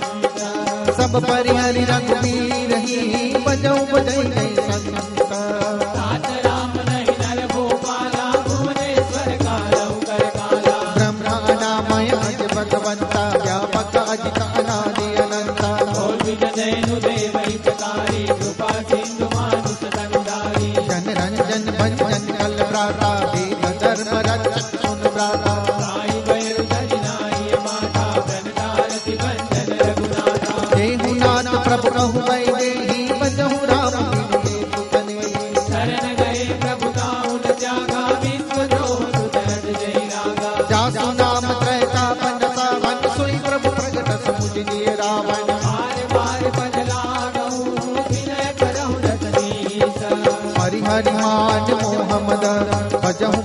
पंच। सब परिहरि रघुबीर ही, बजौ बजै गई संत, तात राम नहीं नर भूपाला। भुवनेश्वर कालहु कर काला। ब्रह्मा नामय अज भगवान, बलवंता व्यापक अजित अनादि अनंता बोल विजयनु देव हितकारी कृपा सिंधु मानुष तनुधारी जन रंजन भंजन कल प्राता वेद धर्म रक्षक सुन प्राता साई बैर धरिनाई माता प्रणतारति बंधन रघुनाथा देहुनाथ प्रभु कहु मैं देहि बजहु राम बिनु हेतु तने शरण गए प्रभु ताहुन त्यागा विश्व द्रोह सुदर्द जय रागा जासु नाम त्रयता पंडसा मन सोई प्रभु प्रगट समुझ लिए रावण बार बार पद लागहु विनय करहु रतनीश हरि हरि मान मोहम्मद भजहु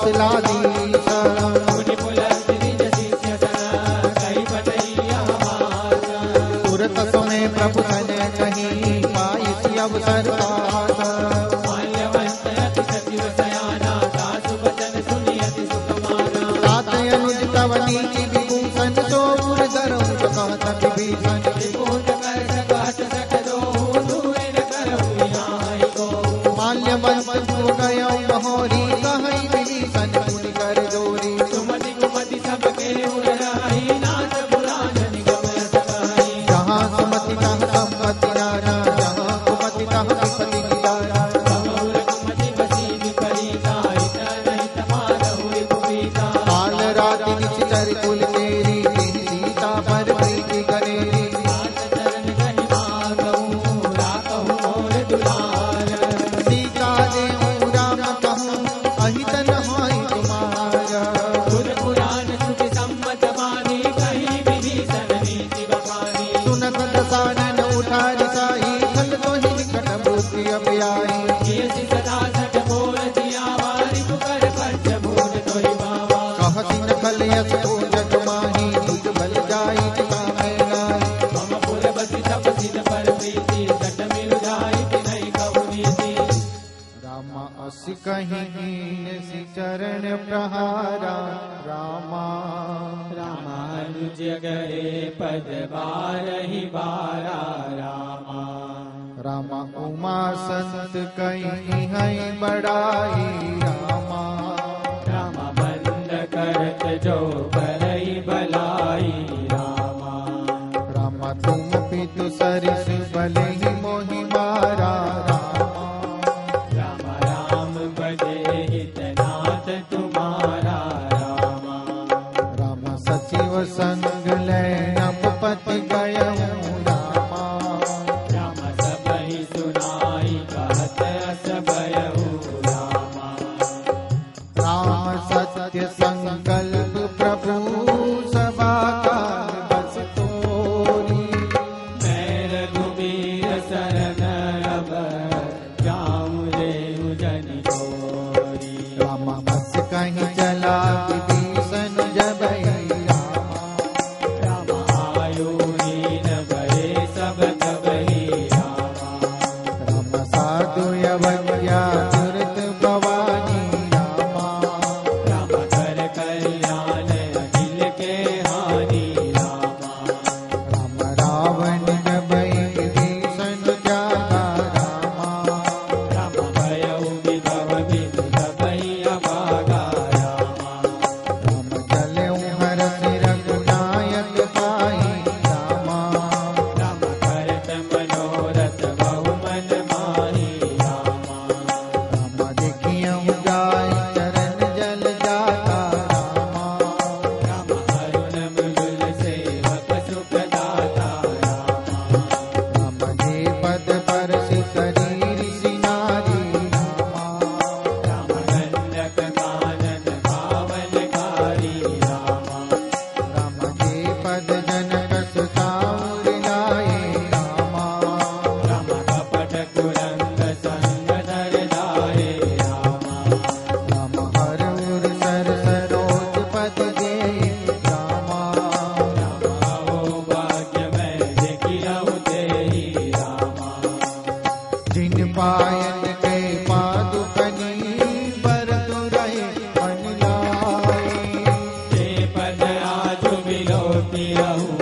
कौशलाधीश मुनि पुलस्त निज शिष्य सन कहि बटैया हमास तुरत समय प्रभु सन कहीं पाई अवसर पास माल्यवंत अति सचिव सयाना सासु बचन सुनि अति सुखमाना तात अनुज तव नीति विभूषण सो पुर धरऊ कहत विभीषण विभूत कर सकट सकदो दुए न करहु यहाँ को माल्यवंत जो गयो बहोरी कहई विभीषण मुनि कर जोरी सुमति गुमति सबके उर रही नाथ पुराण निगम सकाई जहाँ सुमति तहाँ संपत्ति नाना जहाँ कुमति तहाँ विपत्ति गिराना बहुर गुमति बसी विपरीता हित रहित मारहु रिपुपीता काल राति निश्चर कुल तेरी सीता पर प्रीति करेरी सात चरण कहि मागहु राखहु मोर दुलार सीता देहु राम कहूँ अहित नहाई तुम्हारा खुद पुराण श्रुति सम्मत वाणी कहि विभीषण नीति बखानी सुनत दसानन उठारी साही खल तो ही निकट बुद्धि अप्याई कियसि सदा सठ मोर जियावा रिपु कर पंच भूल तोहि बावा कहसी न खल यस को जग माही तुझ बल जाई टिका मैं गाई मम पुर बसि तपसि न पर प्रीति सठ मिलु जाई तिनहि कहु नीति रामा अस कहीं हीन सि चरण प्रहारा रामा रामानुज गए पद बारहि बारा रामा रामा उमा संत कहीं है बड़ाई रामा रामा बंद करत जो करई बलाई रामा रामा तुम पितु सरिस बले ही मोहि मारा रामा राम राम बजे हितनाथ तुम्हारा रामा रामा सचिव संग ले नपपति गयहूँ रामा राम सबहि सुनाई कहत अस भयहु रामा राम सत्य संकल्प प्रभु सभा काल बस तोरी मैं रघुबीर शरण अब जाऊं रे जनि तोरी रामा बस कहीं चला विभीषण जबई रामा राम आयु हीन भये सब तबहि रामा रामा साधु यवनिया तुरत भवानी रामा राम कर कल्याण अखिल के हानि रामा राम रावण जबई विभीषण त्यागा रामा राम भयउ विभव बिनु तबहि अभागा रामा राम चलऊ हरसि रघुनायक पाई रामा राम करत मनोरथ बहु मन माहि रामा रामा देखियऊ जाय चरण जल जाता रामा राम अरुण मृदुल सेवक सुख दाता रामा राम जे पद परसि शरीर सिनारी रामा राम गंधक कानन पावन कारी रामा राम जे पद जनक सुताउर लाए रामा राम कपट कुरंग संग धर जाए रामा राम हर उर सर सरोज पद दे रामा राम हो भाग्य मैं देखियहु तेहि रामा जिन पायन के पादुकनी बरतु रहे मन लाए ते पद आजु विलोकियहु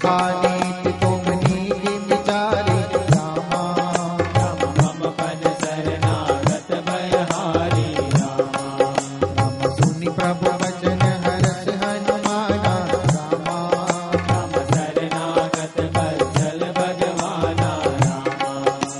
नीति तुम नीति विचारी रामा। राम मम पद शरणागत भयहारी रामा। राम सुनि प्रभु वचन हरस हनुमाना रामा। राम शरणागत वत्सल भगवाना रामा।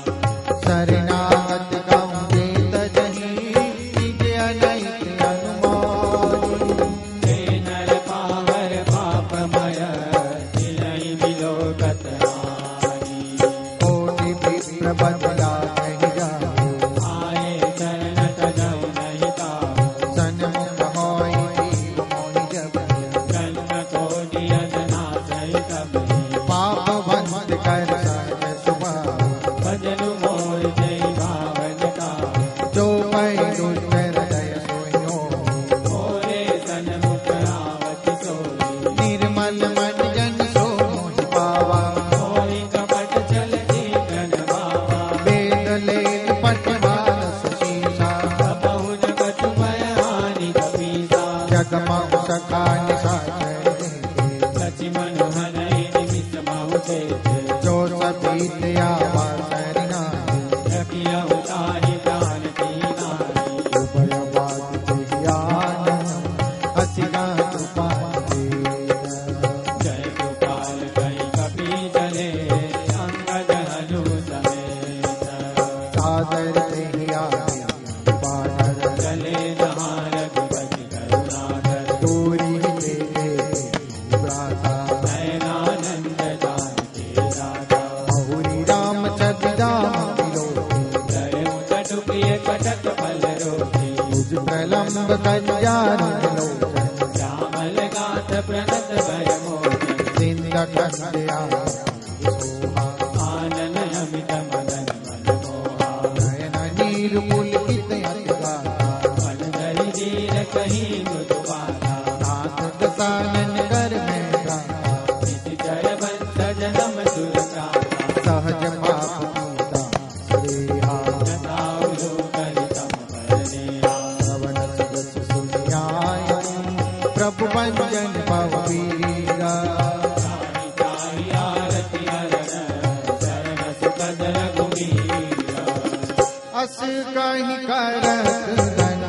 शरणागत कहूँ देत जहीं कीजे अनैत अनुमानी। हे नर पावर पापमय तिलहि विलोकत हानि। कोटि विप्र बदला कहि जाए आए शरण तजहु नहीं ताहि। सन्मुख होई दीप मोहि जब जन्म कोटि अजना सहित पाप बंद कर सहज सुभाव। भजनु मोर जय भावन का। जो पै दुष्ट हृदय सोइयो मोरे सन्मुख आवत सोई। निर्मल मन जन सो मोहि पावा। मोहि कपट छल जीवन बाबा। वेद लेन पट मानस शीसा। कबहु न कछु भय हानि कपीसा। जगमग सखा निशाचर देखे। सचि मन हनहि निमिष महु तेज। जो सतीत आवा शरणाई। रखियहु ताहि प्राण की नाई। उभय बात ज्ञान हसी गात पाए। जय गोपाल कहि कपि चले अंगद हनु समेत। सादर तेहि आज्ञा बानर चले जहाँ रघुपति करुणाकर। दूरी देखे भ्राता। नयनानंद जानकी राधा। बहुरी राम छवि राम विलोकी। धरऊ कटुकिय कटक फल रोकी। मुझ प्रलम्ब कल्याण विलोचन। श्यामल गाथ प्रणत भय मोचन। सिंह कन्या सोहा। आनन अमित मदन मन मोहा। नयन नीर पुलकित अति गाथा। मन धरि धीर कहीं मृदु बाधा। नाथ दसानन कर में गाथा। निश्चर बंस जन्म सुर प्राता। सहज पाप पीता श्रेहा। जताउ लोकहितम परनेहा। श्रवण सदस सुनियाय प्रभु भंजन भव वीरा। ताहि ताहि आरति हरण शरण सुखद रघुबीरा। अस कहि करत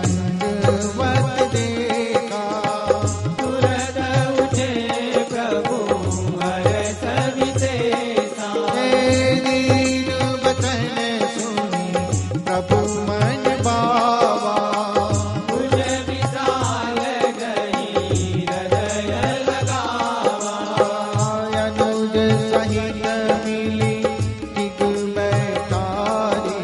दंडवत देखा। तुरत उठे प्रभु हरष विशेषा। हे दीन वचन सुनि प्रभु मन बावा। भुज विशाल गही हृदय लगावा। अनुज सहित मिली दिग बैठारी।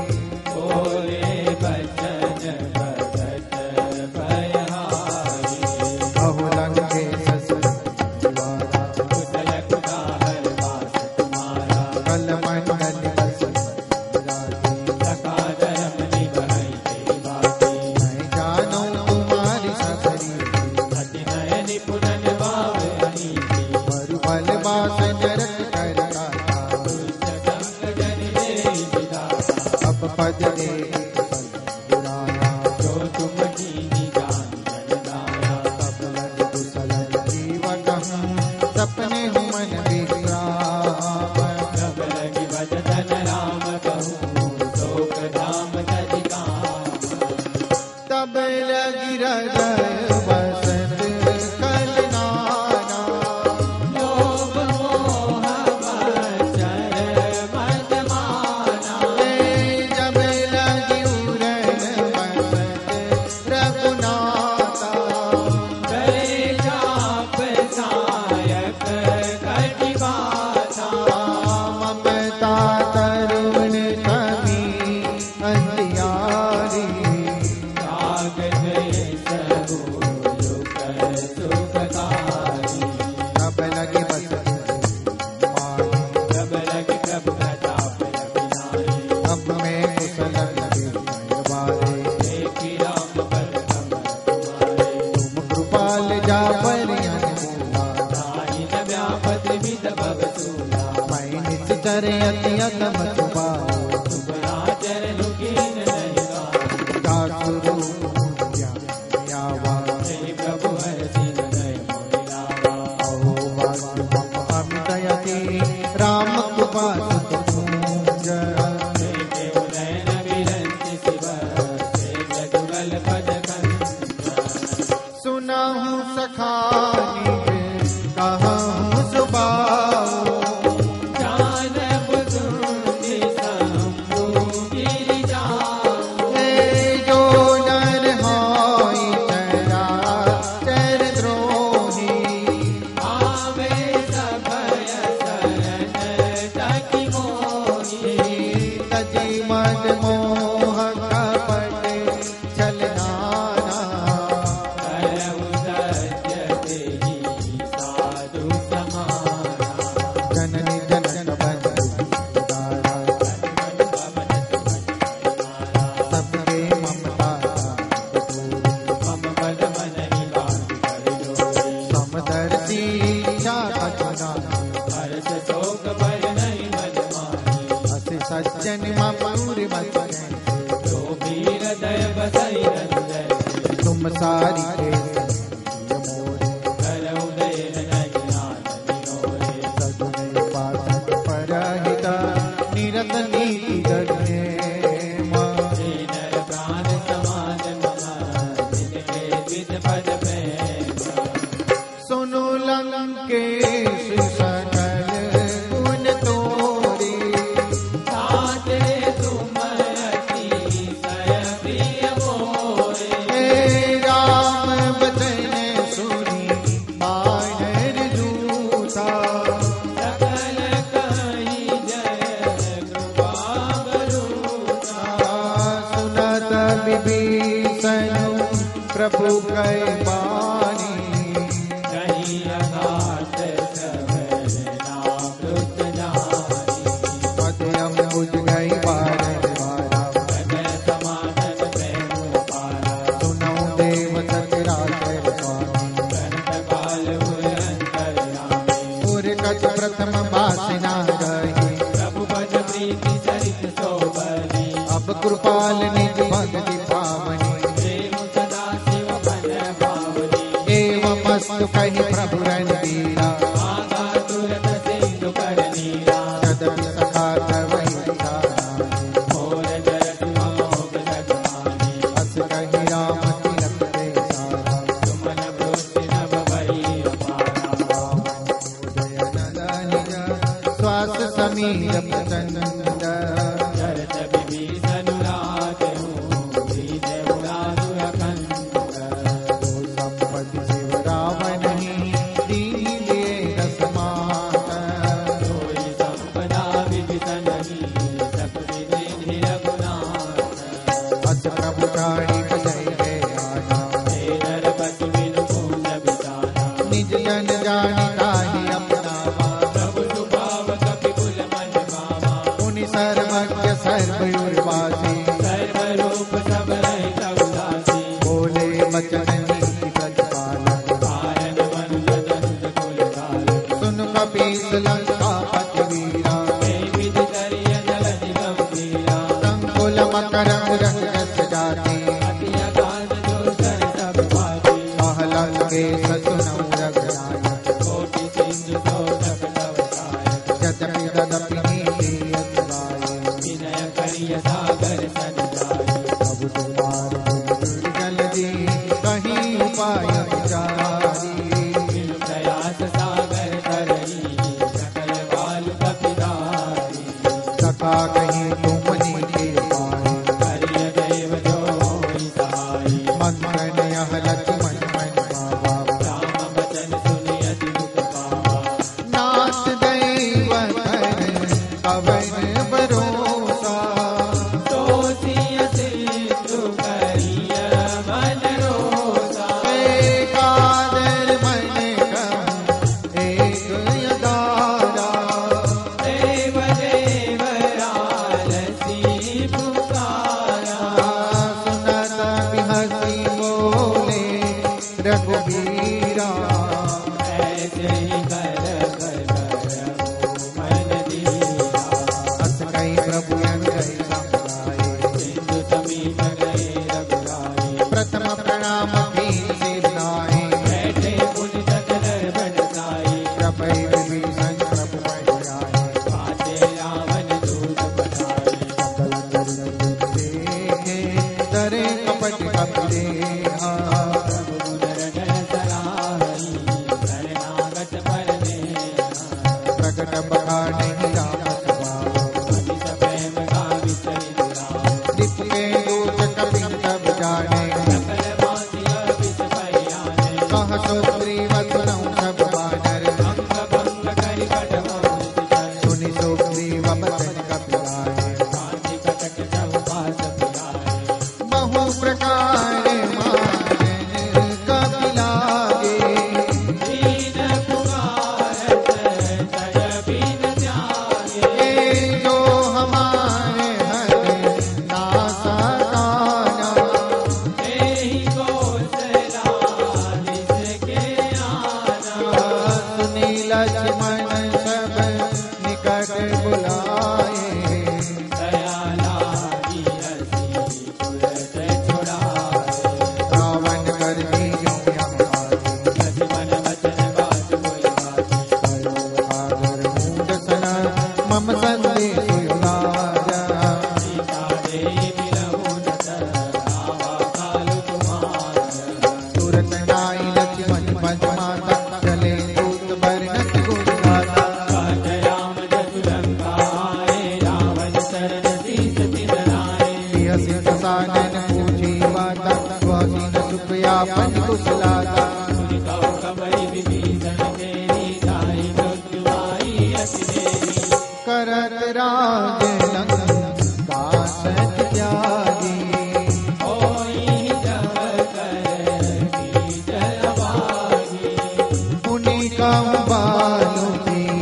बोले बचन भगत भयहारी। बहुलंग के ससुर द्वारा। कुशल कुदाहर वास तुम्हारा। कल मंडल बस राती। सखा धर्म निभई के बाती। मैं जानो तुम्हारी ससुरी। अति नय निपुणन भाव अनीति। मरु बल बास नरक कर गाथा। दुष्ट संग जन देहि विधाता। अब पद दे बुराया। जो तुम कीनी जान बन दाया। सफलन कुशलन जीवन सपने हूँ मन विश्राम। जब लगी भजन राम कहूँ शोक धाम तजि काम। तब लगी हृदय बसंत कल नाना। लोभ मोह मत्सर मद माना। जब लगी उड़न बसंत रघुनाथा। करे चाप सायक कटि बाधा। ममता तरुण कवि अंधियारी। कागज सबु लुक सुखकारी। तब लगी बसंत माही। जब लगी प्रभु प्रताप अभिनाई। अब मैं कुशलन लगे बारे। देखी राम पद कमल तुम्हारे। तुम कृपाल जा परियन मूला। ताहि न व्यापत विद भव सूला। मैं निश्चर अति अतम सुभाव। सुभराचर लुकीन नहीं गावा। दासु रूप पूज्या यावा। जय प्रभु हर सिर नय मोहि लावा। अहो वासु मम अमित पास पूज उदयन विरंति शिव से जुगल पद सुना हूँ सखानी कहा हूँ सुबाओ जान बुजुर्ग शंभु गिरि जाओ जो नर होई तेरा तेर द्रोही आवे सभय शरण तकी मोही तजी मन मोह कपट छलनाना करऊ सत्य तेहि साधु समाना जननी जनन बंधु दारा सबके ममता मम पद मन निवास कर जोड़ी समदर्शी चाह चुना हर्ष शोक भय नहीं मन माही अति सज्जन मपूर मत जो भी हृदय बसई रंजन तुम सारी के कर उदय नहीं नाथ निरोरे सगुण पाठ परहिता निरत नीति जगे नर प्राण समाज मम जिनके द्विज पद प्रेम सुनो लंकेश सकल गुण तोरी ताते तुम अति सय प्रिय मोरे हे राम बचन सुनी बानर जूता सकल कहि जय कृपा बरूता सुनत विभीषण प्रभु कै बानी कहीं आकाश सब नामृत जानी पदयम बुझ गई बार बारा कनय समानन प्रेम पारा सुनौ देव सचराचर स्वामी करत काल हुए अंतर्यामी पुर कछ प्रथम बासिना गही प्रभु पद प्रीति चरित सोबनी अब कृपाल निज भक्ति पावनी प्रेम सदा शिव मन भावनी एवं मस्तु कही प्रभु रणबीरा आगा तुरत सिंधु कर नीरा यद्यपि सखा वही मोर जरत मोग जगमानी अस कही राम तिलक ते सारा सुमन पुष्टि नभ भई अपारा जय नंदन श्वास समीर प्रचंड जरत विभीषण राज हूँ दीन उरासु अखंड संपत्ति शिव रावण ही दीन लिए रसमात सोई संपदा विभीषण ही सकल निधि रघुनाथ अस प्रभु चारी बजय गए आना हे नरपति बिनु पूज बिताना निज जन जानि काहि अपनावा प्रभु सुभाव कपि कुल मन भावा मुनि सर्वज्ञ सर्वयुर्वासी सर्वरूप सब रहित उदासी बोले वचन नीति प्रतिपालक कारण मनुज दंत कुल काल सुन कपीस लंका पति वीरा हे विधि करिय जलधि गंभीरा संकुल मकर उरग जस जाति अति अगाध जो सर सब पाती कहलन के ससुनौ रघुनायक कोटि सिंधु शोधक तव कायक यद्यपि तदपि नीति अतिवाय विनय करिय सागर सन जाय प्रभु तुम्हार जल दी कहीं उपाय विचारी बिनु प्रयास सागर करही सकल बाल कपिधारी सखा कहीं तुम नीति पाए करिय देव जो होई सहाय मंत्र नयह लक्ष्मण मन बाबा राम बचन सुनि अति दुख पावा नाथ दैव धन कवन भरोसा तोसिय सिंधु करिय मन रोसा एकादर मन कम एक यदारा देव देव आलसी पुकारा सुनत बिहसी बोले रघुबीरा ऐसे ही कर कर कर मन दीरा अस कई प्रभु गई समुदाय सिंधु समीप गए रघुराई प्रथम प्रणाम की सिरनाई बैठे पुनि सकल बन साई प्रभु विभीषण प्रभु बढ़ जाए पाछे तब खाने राम स्वभाव। अमित प्रेम का विचरित राम। दीप के दूत कपिन तब जाने सकल भांति अभित भयाने। कह सुग्रीव सुनऊ सब बानर अंग भंग करि कटमौत जय। सुनि सुग्रीव बचन कपिलाए कांति कटक जब पास फिराए। बहु प्रकार मारन कपिलाए दीन पुकारत जय बिन त्यागे। ये जो हमारे हर दासा गाना एहि कौशला जिसके आना। सुनी लक्ष्मण सब निकट बुलाए दया लागी हसी तुरत छुड़ाए। रावण कर दियो लक्ष्मण वचन बात कोई बात। सागर मूड सना मम संदेश राजा सीता देवी मिलहु न तर आवा काल तुम्हारा। तुरत नाई लक्ष्मण पद माता चले दूत बरनत गुण गाता काज राम जसु लंका आए। रावण शरण शीस तिन नाए। सिंह सानन पूछी माता स्वाधीन सुख यापन कुशलाता सुनि कहु कबहि विभीषण तेरी। जाहि मृत्यु आई अति देरी। करत राज लंका सत्यागी होई जब कर की जलवागी। पुनि कम बालु की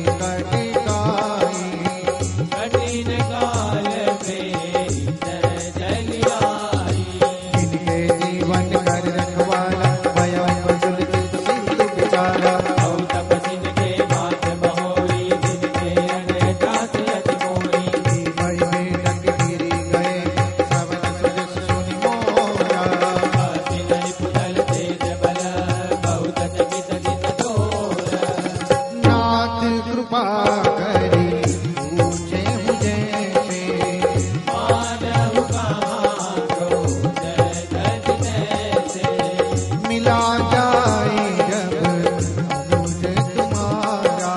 कटिकाई कठिन काल में जय जल आई। इनके जीवन कर रखवाला भयं बजुल चित सिंधु बिचारा औ तपसिन के मात बहोरी। जिनके अनेका से अति मोरी। भय में डग गिरी गए श्रवण सुजस सुनि मोरा अति नहीं पुतल तेज बल। बहुत चकित जित तोर। नाथ कृपा करी पूछे मुझे से मानव कहाँ को जय जय जैसे। मिला जाए जब अनुज तुम्हारा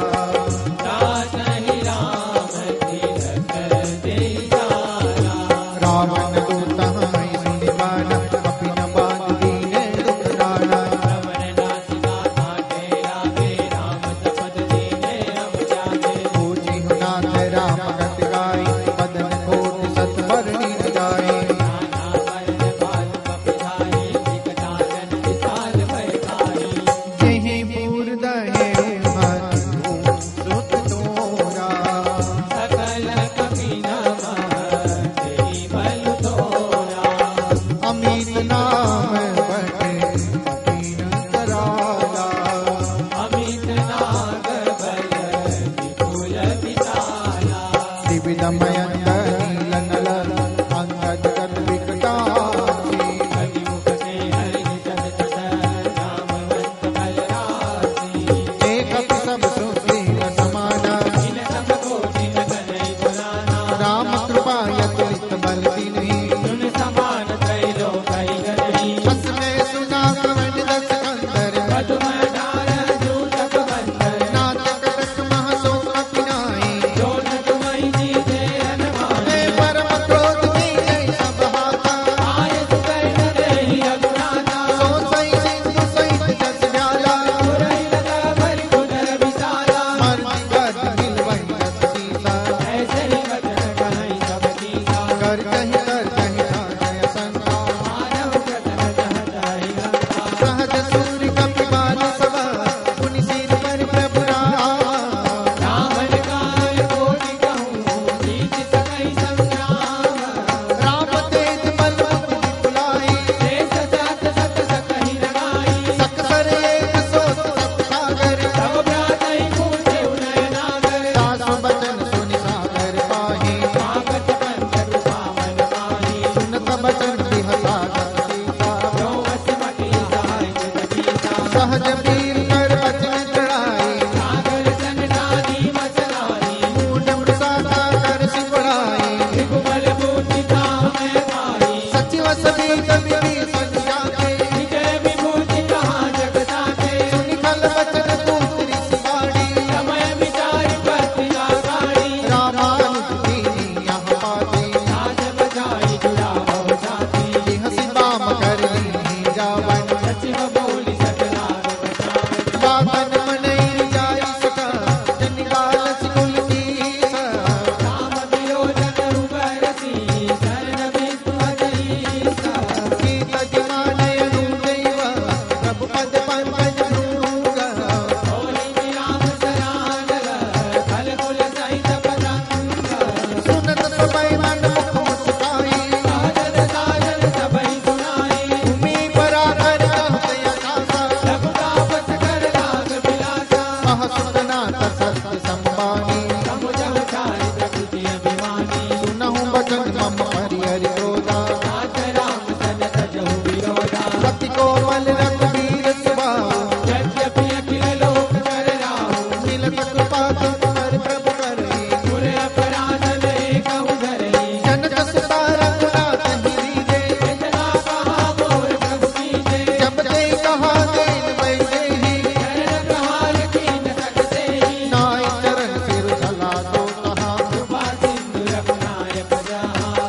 दासहि राम तिलक देई सारा। रावण दूत हाय सुनि गाना कपिन बात दीने दुख दाना रमण नासिका काटे लागे। राम सपद दीने अब जागे।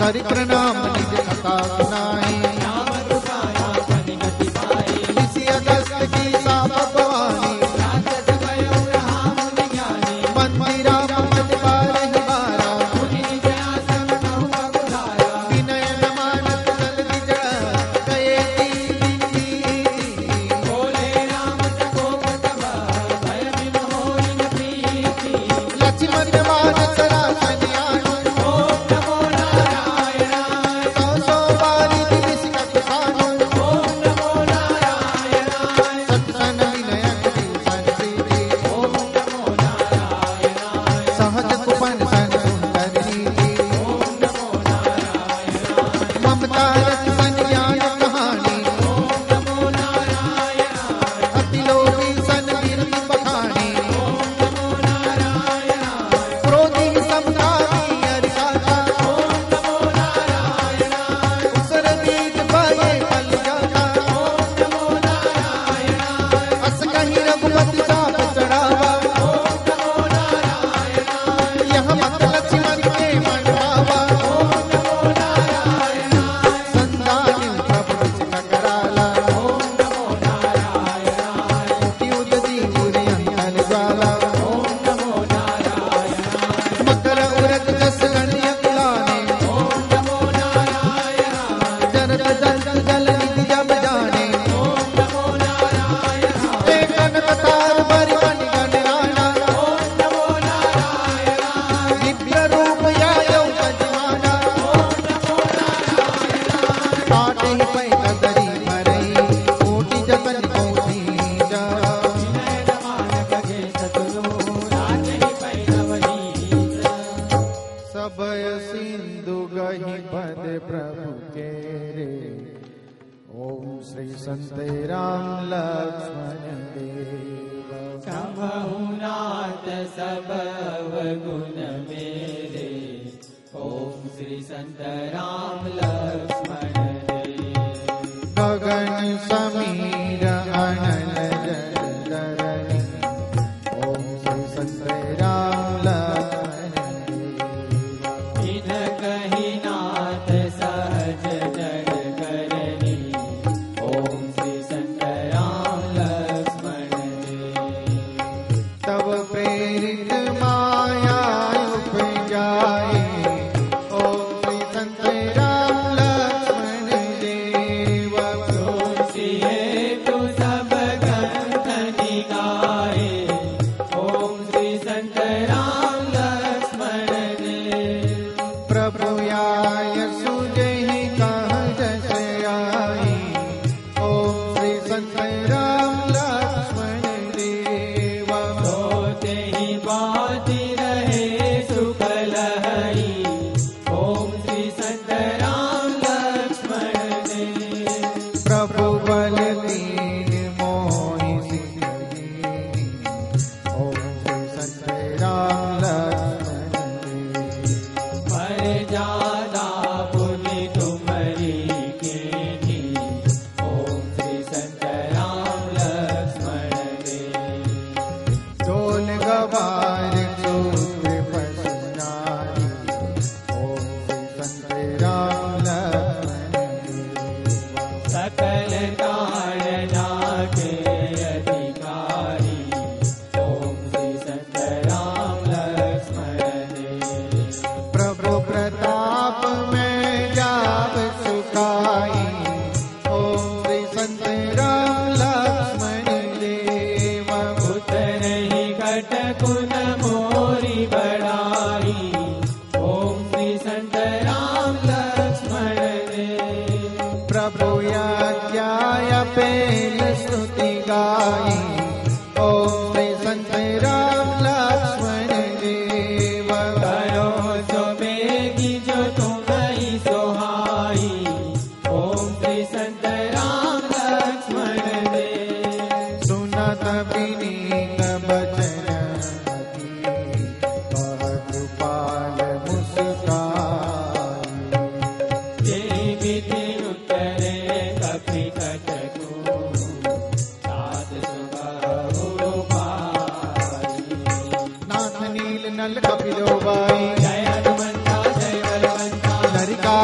चरित्र नाम निज कथा सुनाई, नाम रुकाया कनि गति पाई, इसी अगस्त की साप भवानी, राक्षस भयो रहा मुनि ज्ञानी, मंदिरा मत बारह बारा, मुनि निज आसन कहु पगुधारा, विनय न मानत जल बिजड़ा, गए दीन दीन बोले राम सकोप तब, भय बिन होई न प्रीति, लक्ष्मण मानस रासन आनु, ओम नमो नारायणाय, सौ सौ बारी दिविस कट खानु, ओम नमो नारायणाय, सत्सन विनय सन प्रीति, ओम नमो नारायणाय, सहज कुपन सन सुंदर नीति, ओम नमो नारायणाय, ममता रस सन ज्ञान कहानी, ओम नमो नारायणाय, अति लोभी सन कीर्ति बखानी, ओम नमो नारायणाय, क्रोधी समकामी अरिसाता, ओम नमो नारायणाय, उसर बीज पाए फल जाता, ओम नमो नारायणाय, अस कहीं रघुपति साप चढ़ावा, ओम नमो नारायणाय, यह मत लक्ष्मण के मन भावा, ओम नमो नारायणाय, संदान प्रभु कृष्ण कराला, ओम नमो नारायणाय, कोटि उदती उरे अंतल ज्वाला, ओम नमो नारायणाय, मकर उरग जस गण्य कुलाने, ओम नमो नारायणाय, जरत जल जल निधि जब जाने, ओम नमो नारायणाय, एक कनकतार बर बन गणराना, ओम नमो नारायणाय, दिव्य रूप यायौ बजमाना, ओम नमो नारायणाय, आटे ही पै कदरी भरई, कोटि जगन कोटि जा, विनय न मानक गे सतुलो, राजहि पैरवनीत, सबय सिंधु गहि पद प्रभु के रे, ओम श्री संत राम लक्ष्मण देव, संभहु नाथ सब अवगुण मेरे, ओम श्री संत राम लक्ष्मण देव, गगन समीर अनल जल धरणी, ओम श्री संत राम लक्ष्मण देव, इन कही नाथ सहज जन करनी, ओम श्री संत राम लक्ष्मण देव, तब प्रेरित माया उपजाए, ओम श्री संत राम लक्ष्मण देव, तुलसी हेतु सब ग्रंथ निगाए, ओम श्री संत राम लक्ष्मण देव, प्रभु आय सुजहि कह जस आई, ओम श्री संत राम लक्ष्मण देव, होते ही बाती रहे सुख लहरी, ओम श्री संत राम लक्ष्मण देव, प्रभु बल दीन मोहि सिद्धि, ओम श्री संत राम लक्ष्मण देव, पर ज्यादा पुनि तुम्हारी कीनी, ओम श्री संत राम लक्ष्मण देव, डोल गवार सूत्र पशु नारी, ओम श्री संत राम लक्ष्मण देव, सकल कारणा के अधिकारी, ओम श्री संत राम लक्ष्मण देव, प्रभु प्रताप में जाप सुखाई, ओम श्री संत राम लक्ष्मण देव, उतरहि घट कुन मोरी बड़ाई, ओम श्री संत राम लक्ष्मण देव, प्रभु आज्ञा पेल स्तुति गाई, ओम श्री संत राम लक्ष्मण देव, करो जो बेगी जो तुम्हारी सोहाई, ओम श्री संत राम लक्ष्मण देव, सुनत विनीत बचन अति, कह कृपाल मुस्काई, तेरी विधि उत्तरे कपि कटकु, सात सुबह उपाई, नाथ नील नल कपिलो बाई, जय हनुमंता जय बलवंता, लरिका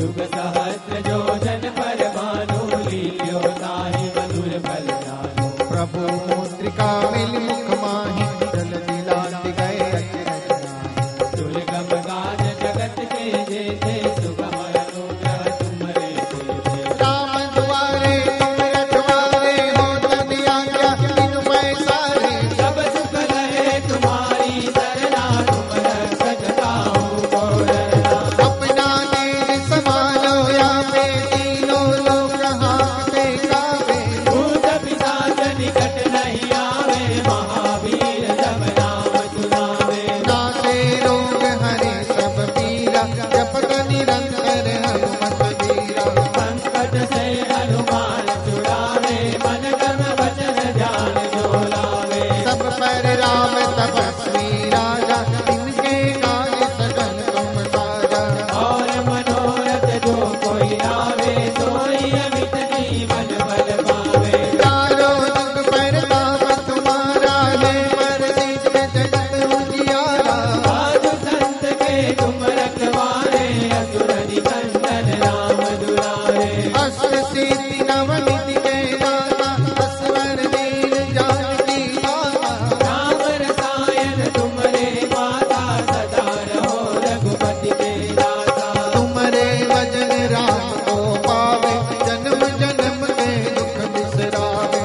युग सहस्र योजन पर भानु लील्यो ताहि मधुर फल जानु। प्रभु मुद्रिका मिल मुख माहि जल दिलाति गए अचरज नाहि। दुर्गम गान जगत के जेते सुगम अनुग्रह तुम्हारे तेते। राम द्वारे तुम रखवारे हो जन आज्ञा बिनु पैसारे। सब सुख रहे तुम्हारी सरना तुम रक्षक काहू को डरना। अपना देश संभालो या पे तीनों लोग हाथ गावे। भूत पिशाच निकट नहीं आवे महावीर जब नाम सुनावे। नासे रोग हरे सब पीरा जपत निरंतर हनुमत वीरा। संकट से हनुमान छुड़ावे मन क्रम वचन ध्यान जो लावे। सब पर राम तपस्वी राजा इनके काज सगल तुम साजा। और मनोरथ जो कोई लावे सोई अमित जीवन बल पावे। चारों जुग पर ताप तुम्हारा है प्रसिद्ध जगत उजियारा। साधु संत के तुम रखवारे असुर निकंदन राम दुलारे। अष्ट सिद्धि नवनिधि के दाता असवर दीन जानकी माता। राम रसायन तुमरे माता सदा रहो रघुपति के दाता। तुम्हारे वजन राम को पावे जन्म जन्म के दुख बिसरावे।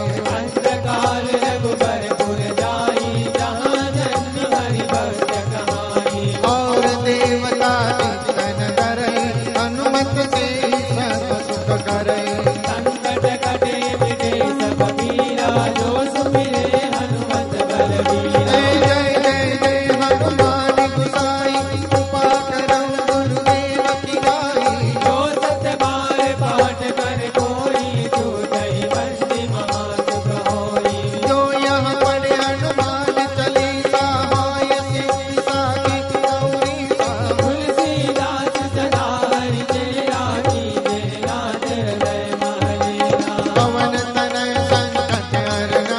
अंतकाल रघुबर पुर जाई जहाँ जन्म हरि भक्त कहाई। और देवता चिंतन करे हनुमत से सब सुख करे। संकट कटे मिटे सब पीरा जो सुमिरे हनुमत बलबीरा। जय जय जय जय हनुमान गुसाई कृपा करौ गुरुदेव की गाई। जो सत बार पाठ कर कोई छूटहि बंदी महासुख होई। जो यहाँ पढ़े हनुमान चालीसा होय सिद्धि साखी गौरी सा। तुलसीदास सदा हरि चेरा कीजे नाथ हृदय महलीला। पवन तनय संकट हरना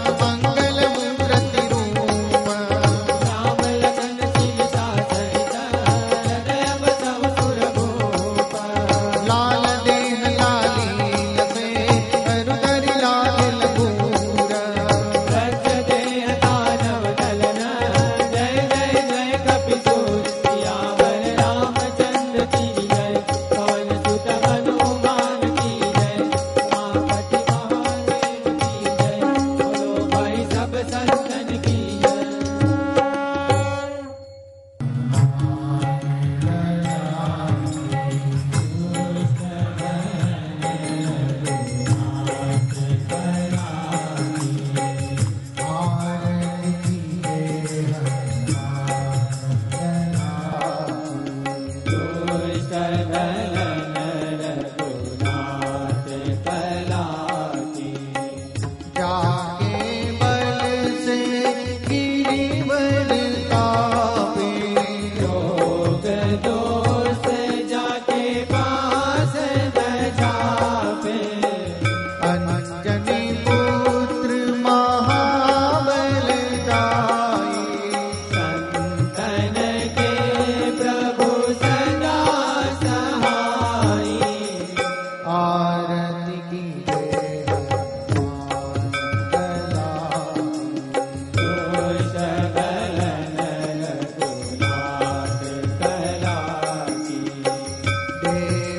मंगल मूर्ति रूप। राम लखन सीता सहित हृदय बसव सुर भूप। लाल देह लाली लसे हरुधरि लाल लघूर। रज देह दानव दलन जय जय जय कपिसूर। सियावर रामचंद्र की जय पवन सुत हनुमान की जय। उमापति महादेव की जय बोलो भाई सब संतन की जय। दुष्ट दलन रघुनाथ कला की। जाके बल से गिरिवर कापे। योग दोष जाके पास न जापे। अंजनी पुत्र महाबल जाई। संतन के प्रभु सदा सहाई। आरती की जय हनुमान कला। दुष्ट दलन रघुनाथ कला की। देव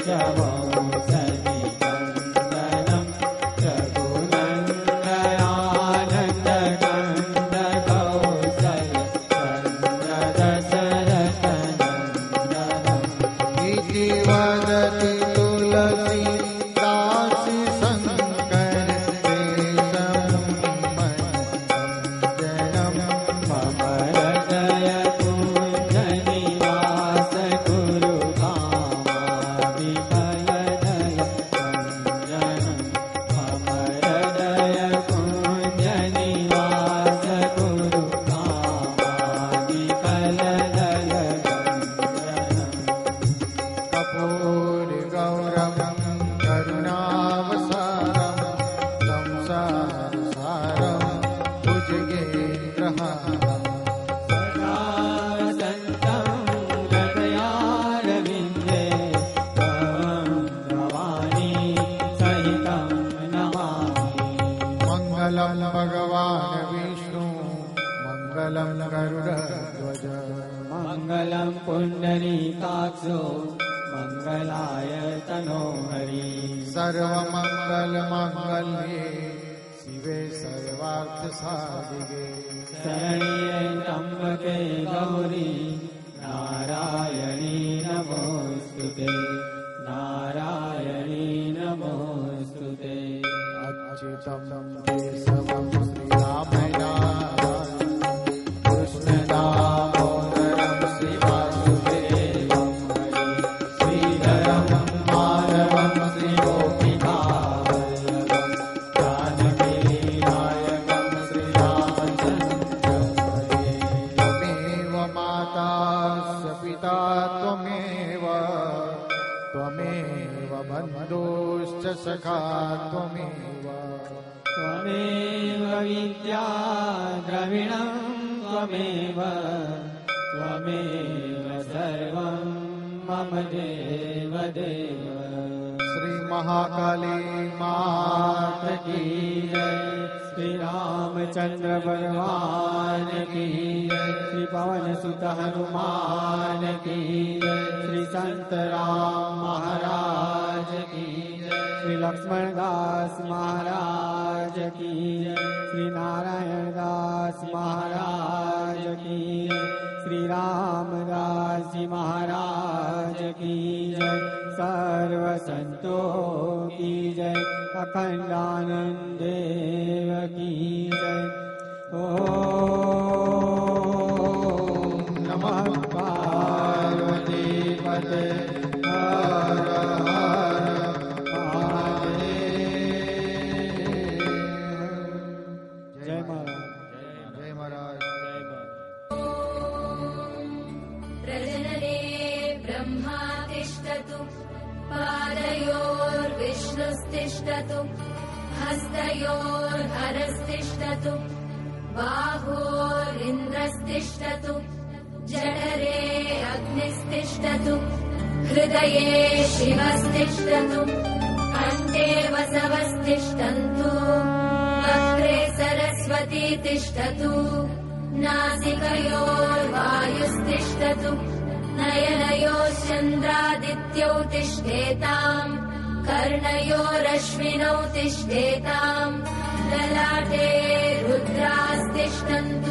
केशवौषधिचन्दनं रघुनन्दयानन्दकन्दकौसल्यचन्द्रदशरथनन्दनम् इति वदति तुलसीदास शङ्कर देशमुनिमनोरञ्जनम् मम हृदयकुञ्जनिवास कुरु कामाविकलदलकञ्जनम् मम हृदयकुञ्जनिवास कुरु कामाविकलदलकञ्जनम् कपूरगौरवं करुणावसारं संसारसारं भुजगेन्द्रहारम् सदा सन्तं हृदयारविन्दे त्वं भवानी सहितं नमामि मङ्गलं भगवान् विष्णु मङ्गलं गरुडध्वज मङ्गलं पुण्डरीकाक्षो मङ्गलाय तनोहरि सर्वमङ्गलमाङ्गल्ये शिवे सर्वार्थसाधिके शरण्ये त्र्यम्बके गौरी नारायणी नमोऽस्तुते नारायणी नमोऽस्तुते अच्युतं केशवं श्रीरामनारायणं कृष्णदामोदरं श्रीवासुदेवं श्रीधरं माधवं श्रीगोपिकावल्लभं जानकीनायकं श्रीरामचन्द्रं त्वमेव माता स पिता त्वमेव त्वमेव बन्धुश्च सखा त्वमेव त्वमेव विद्या द्रविणं त्वमेव त्वमेव सर्वं मम देव देव श्री महाकाली मात की जय श्री रामचंद्र भगवान की जय श्री पवन सुत हनुमान की जय श्री संत राम महाराज की जय श्री लक्ष्मण दास महाराज की जय श्री नारायण दास महाराज की जय श्री रामदास जी महाराज की जय सर्व संतों की जय अखंडानंद देव की जय ओम नमः पार्वती पते हर हर महादेव जय महाराज जय महाराज प्रजनने ब्रह्मा तिष्ठतु पादयोर्विष्णुस्तिष्ठतु हस्तयोर्हरस्तिष्ठतु बाहोरिन्द्रस्तिष्ठतु जठरे अग्निस्तिष्ठतु हृदये शिवस्तिष्ठतु कण्ठे वसवस्तिष्ठन्तु वक्त्रे सरस्वती तिष्ठतु नासिकयोर्वायुस्तिष्ठतु नयनयोश्चन्द्रादित्यौ तिष्ठेताम् कर्णयोरश्विनौ तिष्ठेताम् ललाटे रुद्रास्तिष्ठन्तु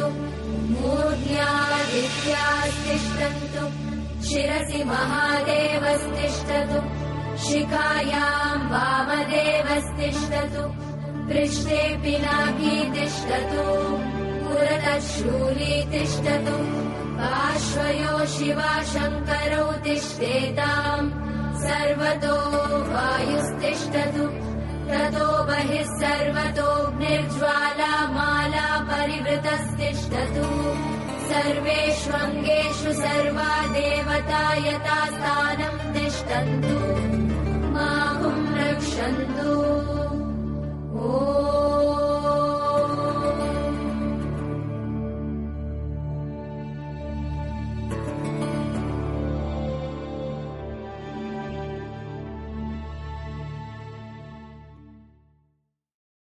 मूर्ध्यादित्यास्तिष्ठन्तु शिरसि महादेवस्तिष्ठतु शिखायाम् वामदेवस्तिष्ठतु पृष्ठे पिनाकी तिष्ठतु पुरतः शूली तिष्ठतु पार्श्वयो शिवा शङ्करौ तिष्ठेताम् सर्वतो वायुस्तिष्ठतु ततो बहिः सर्वतोऽग्निर्ज्वाला माला परिवृतस्तिष्ठतु सर्वेष्वङ्गेषु सर्वा देवता यथा स्थानम् तिष्ठन्तु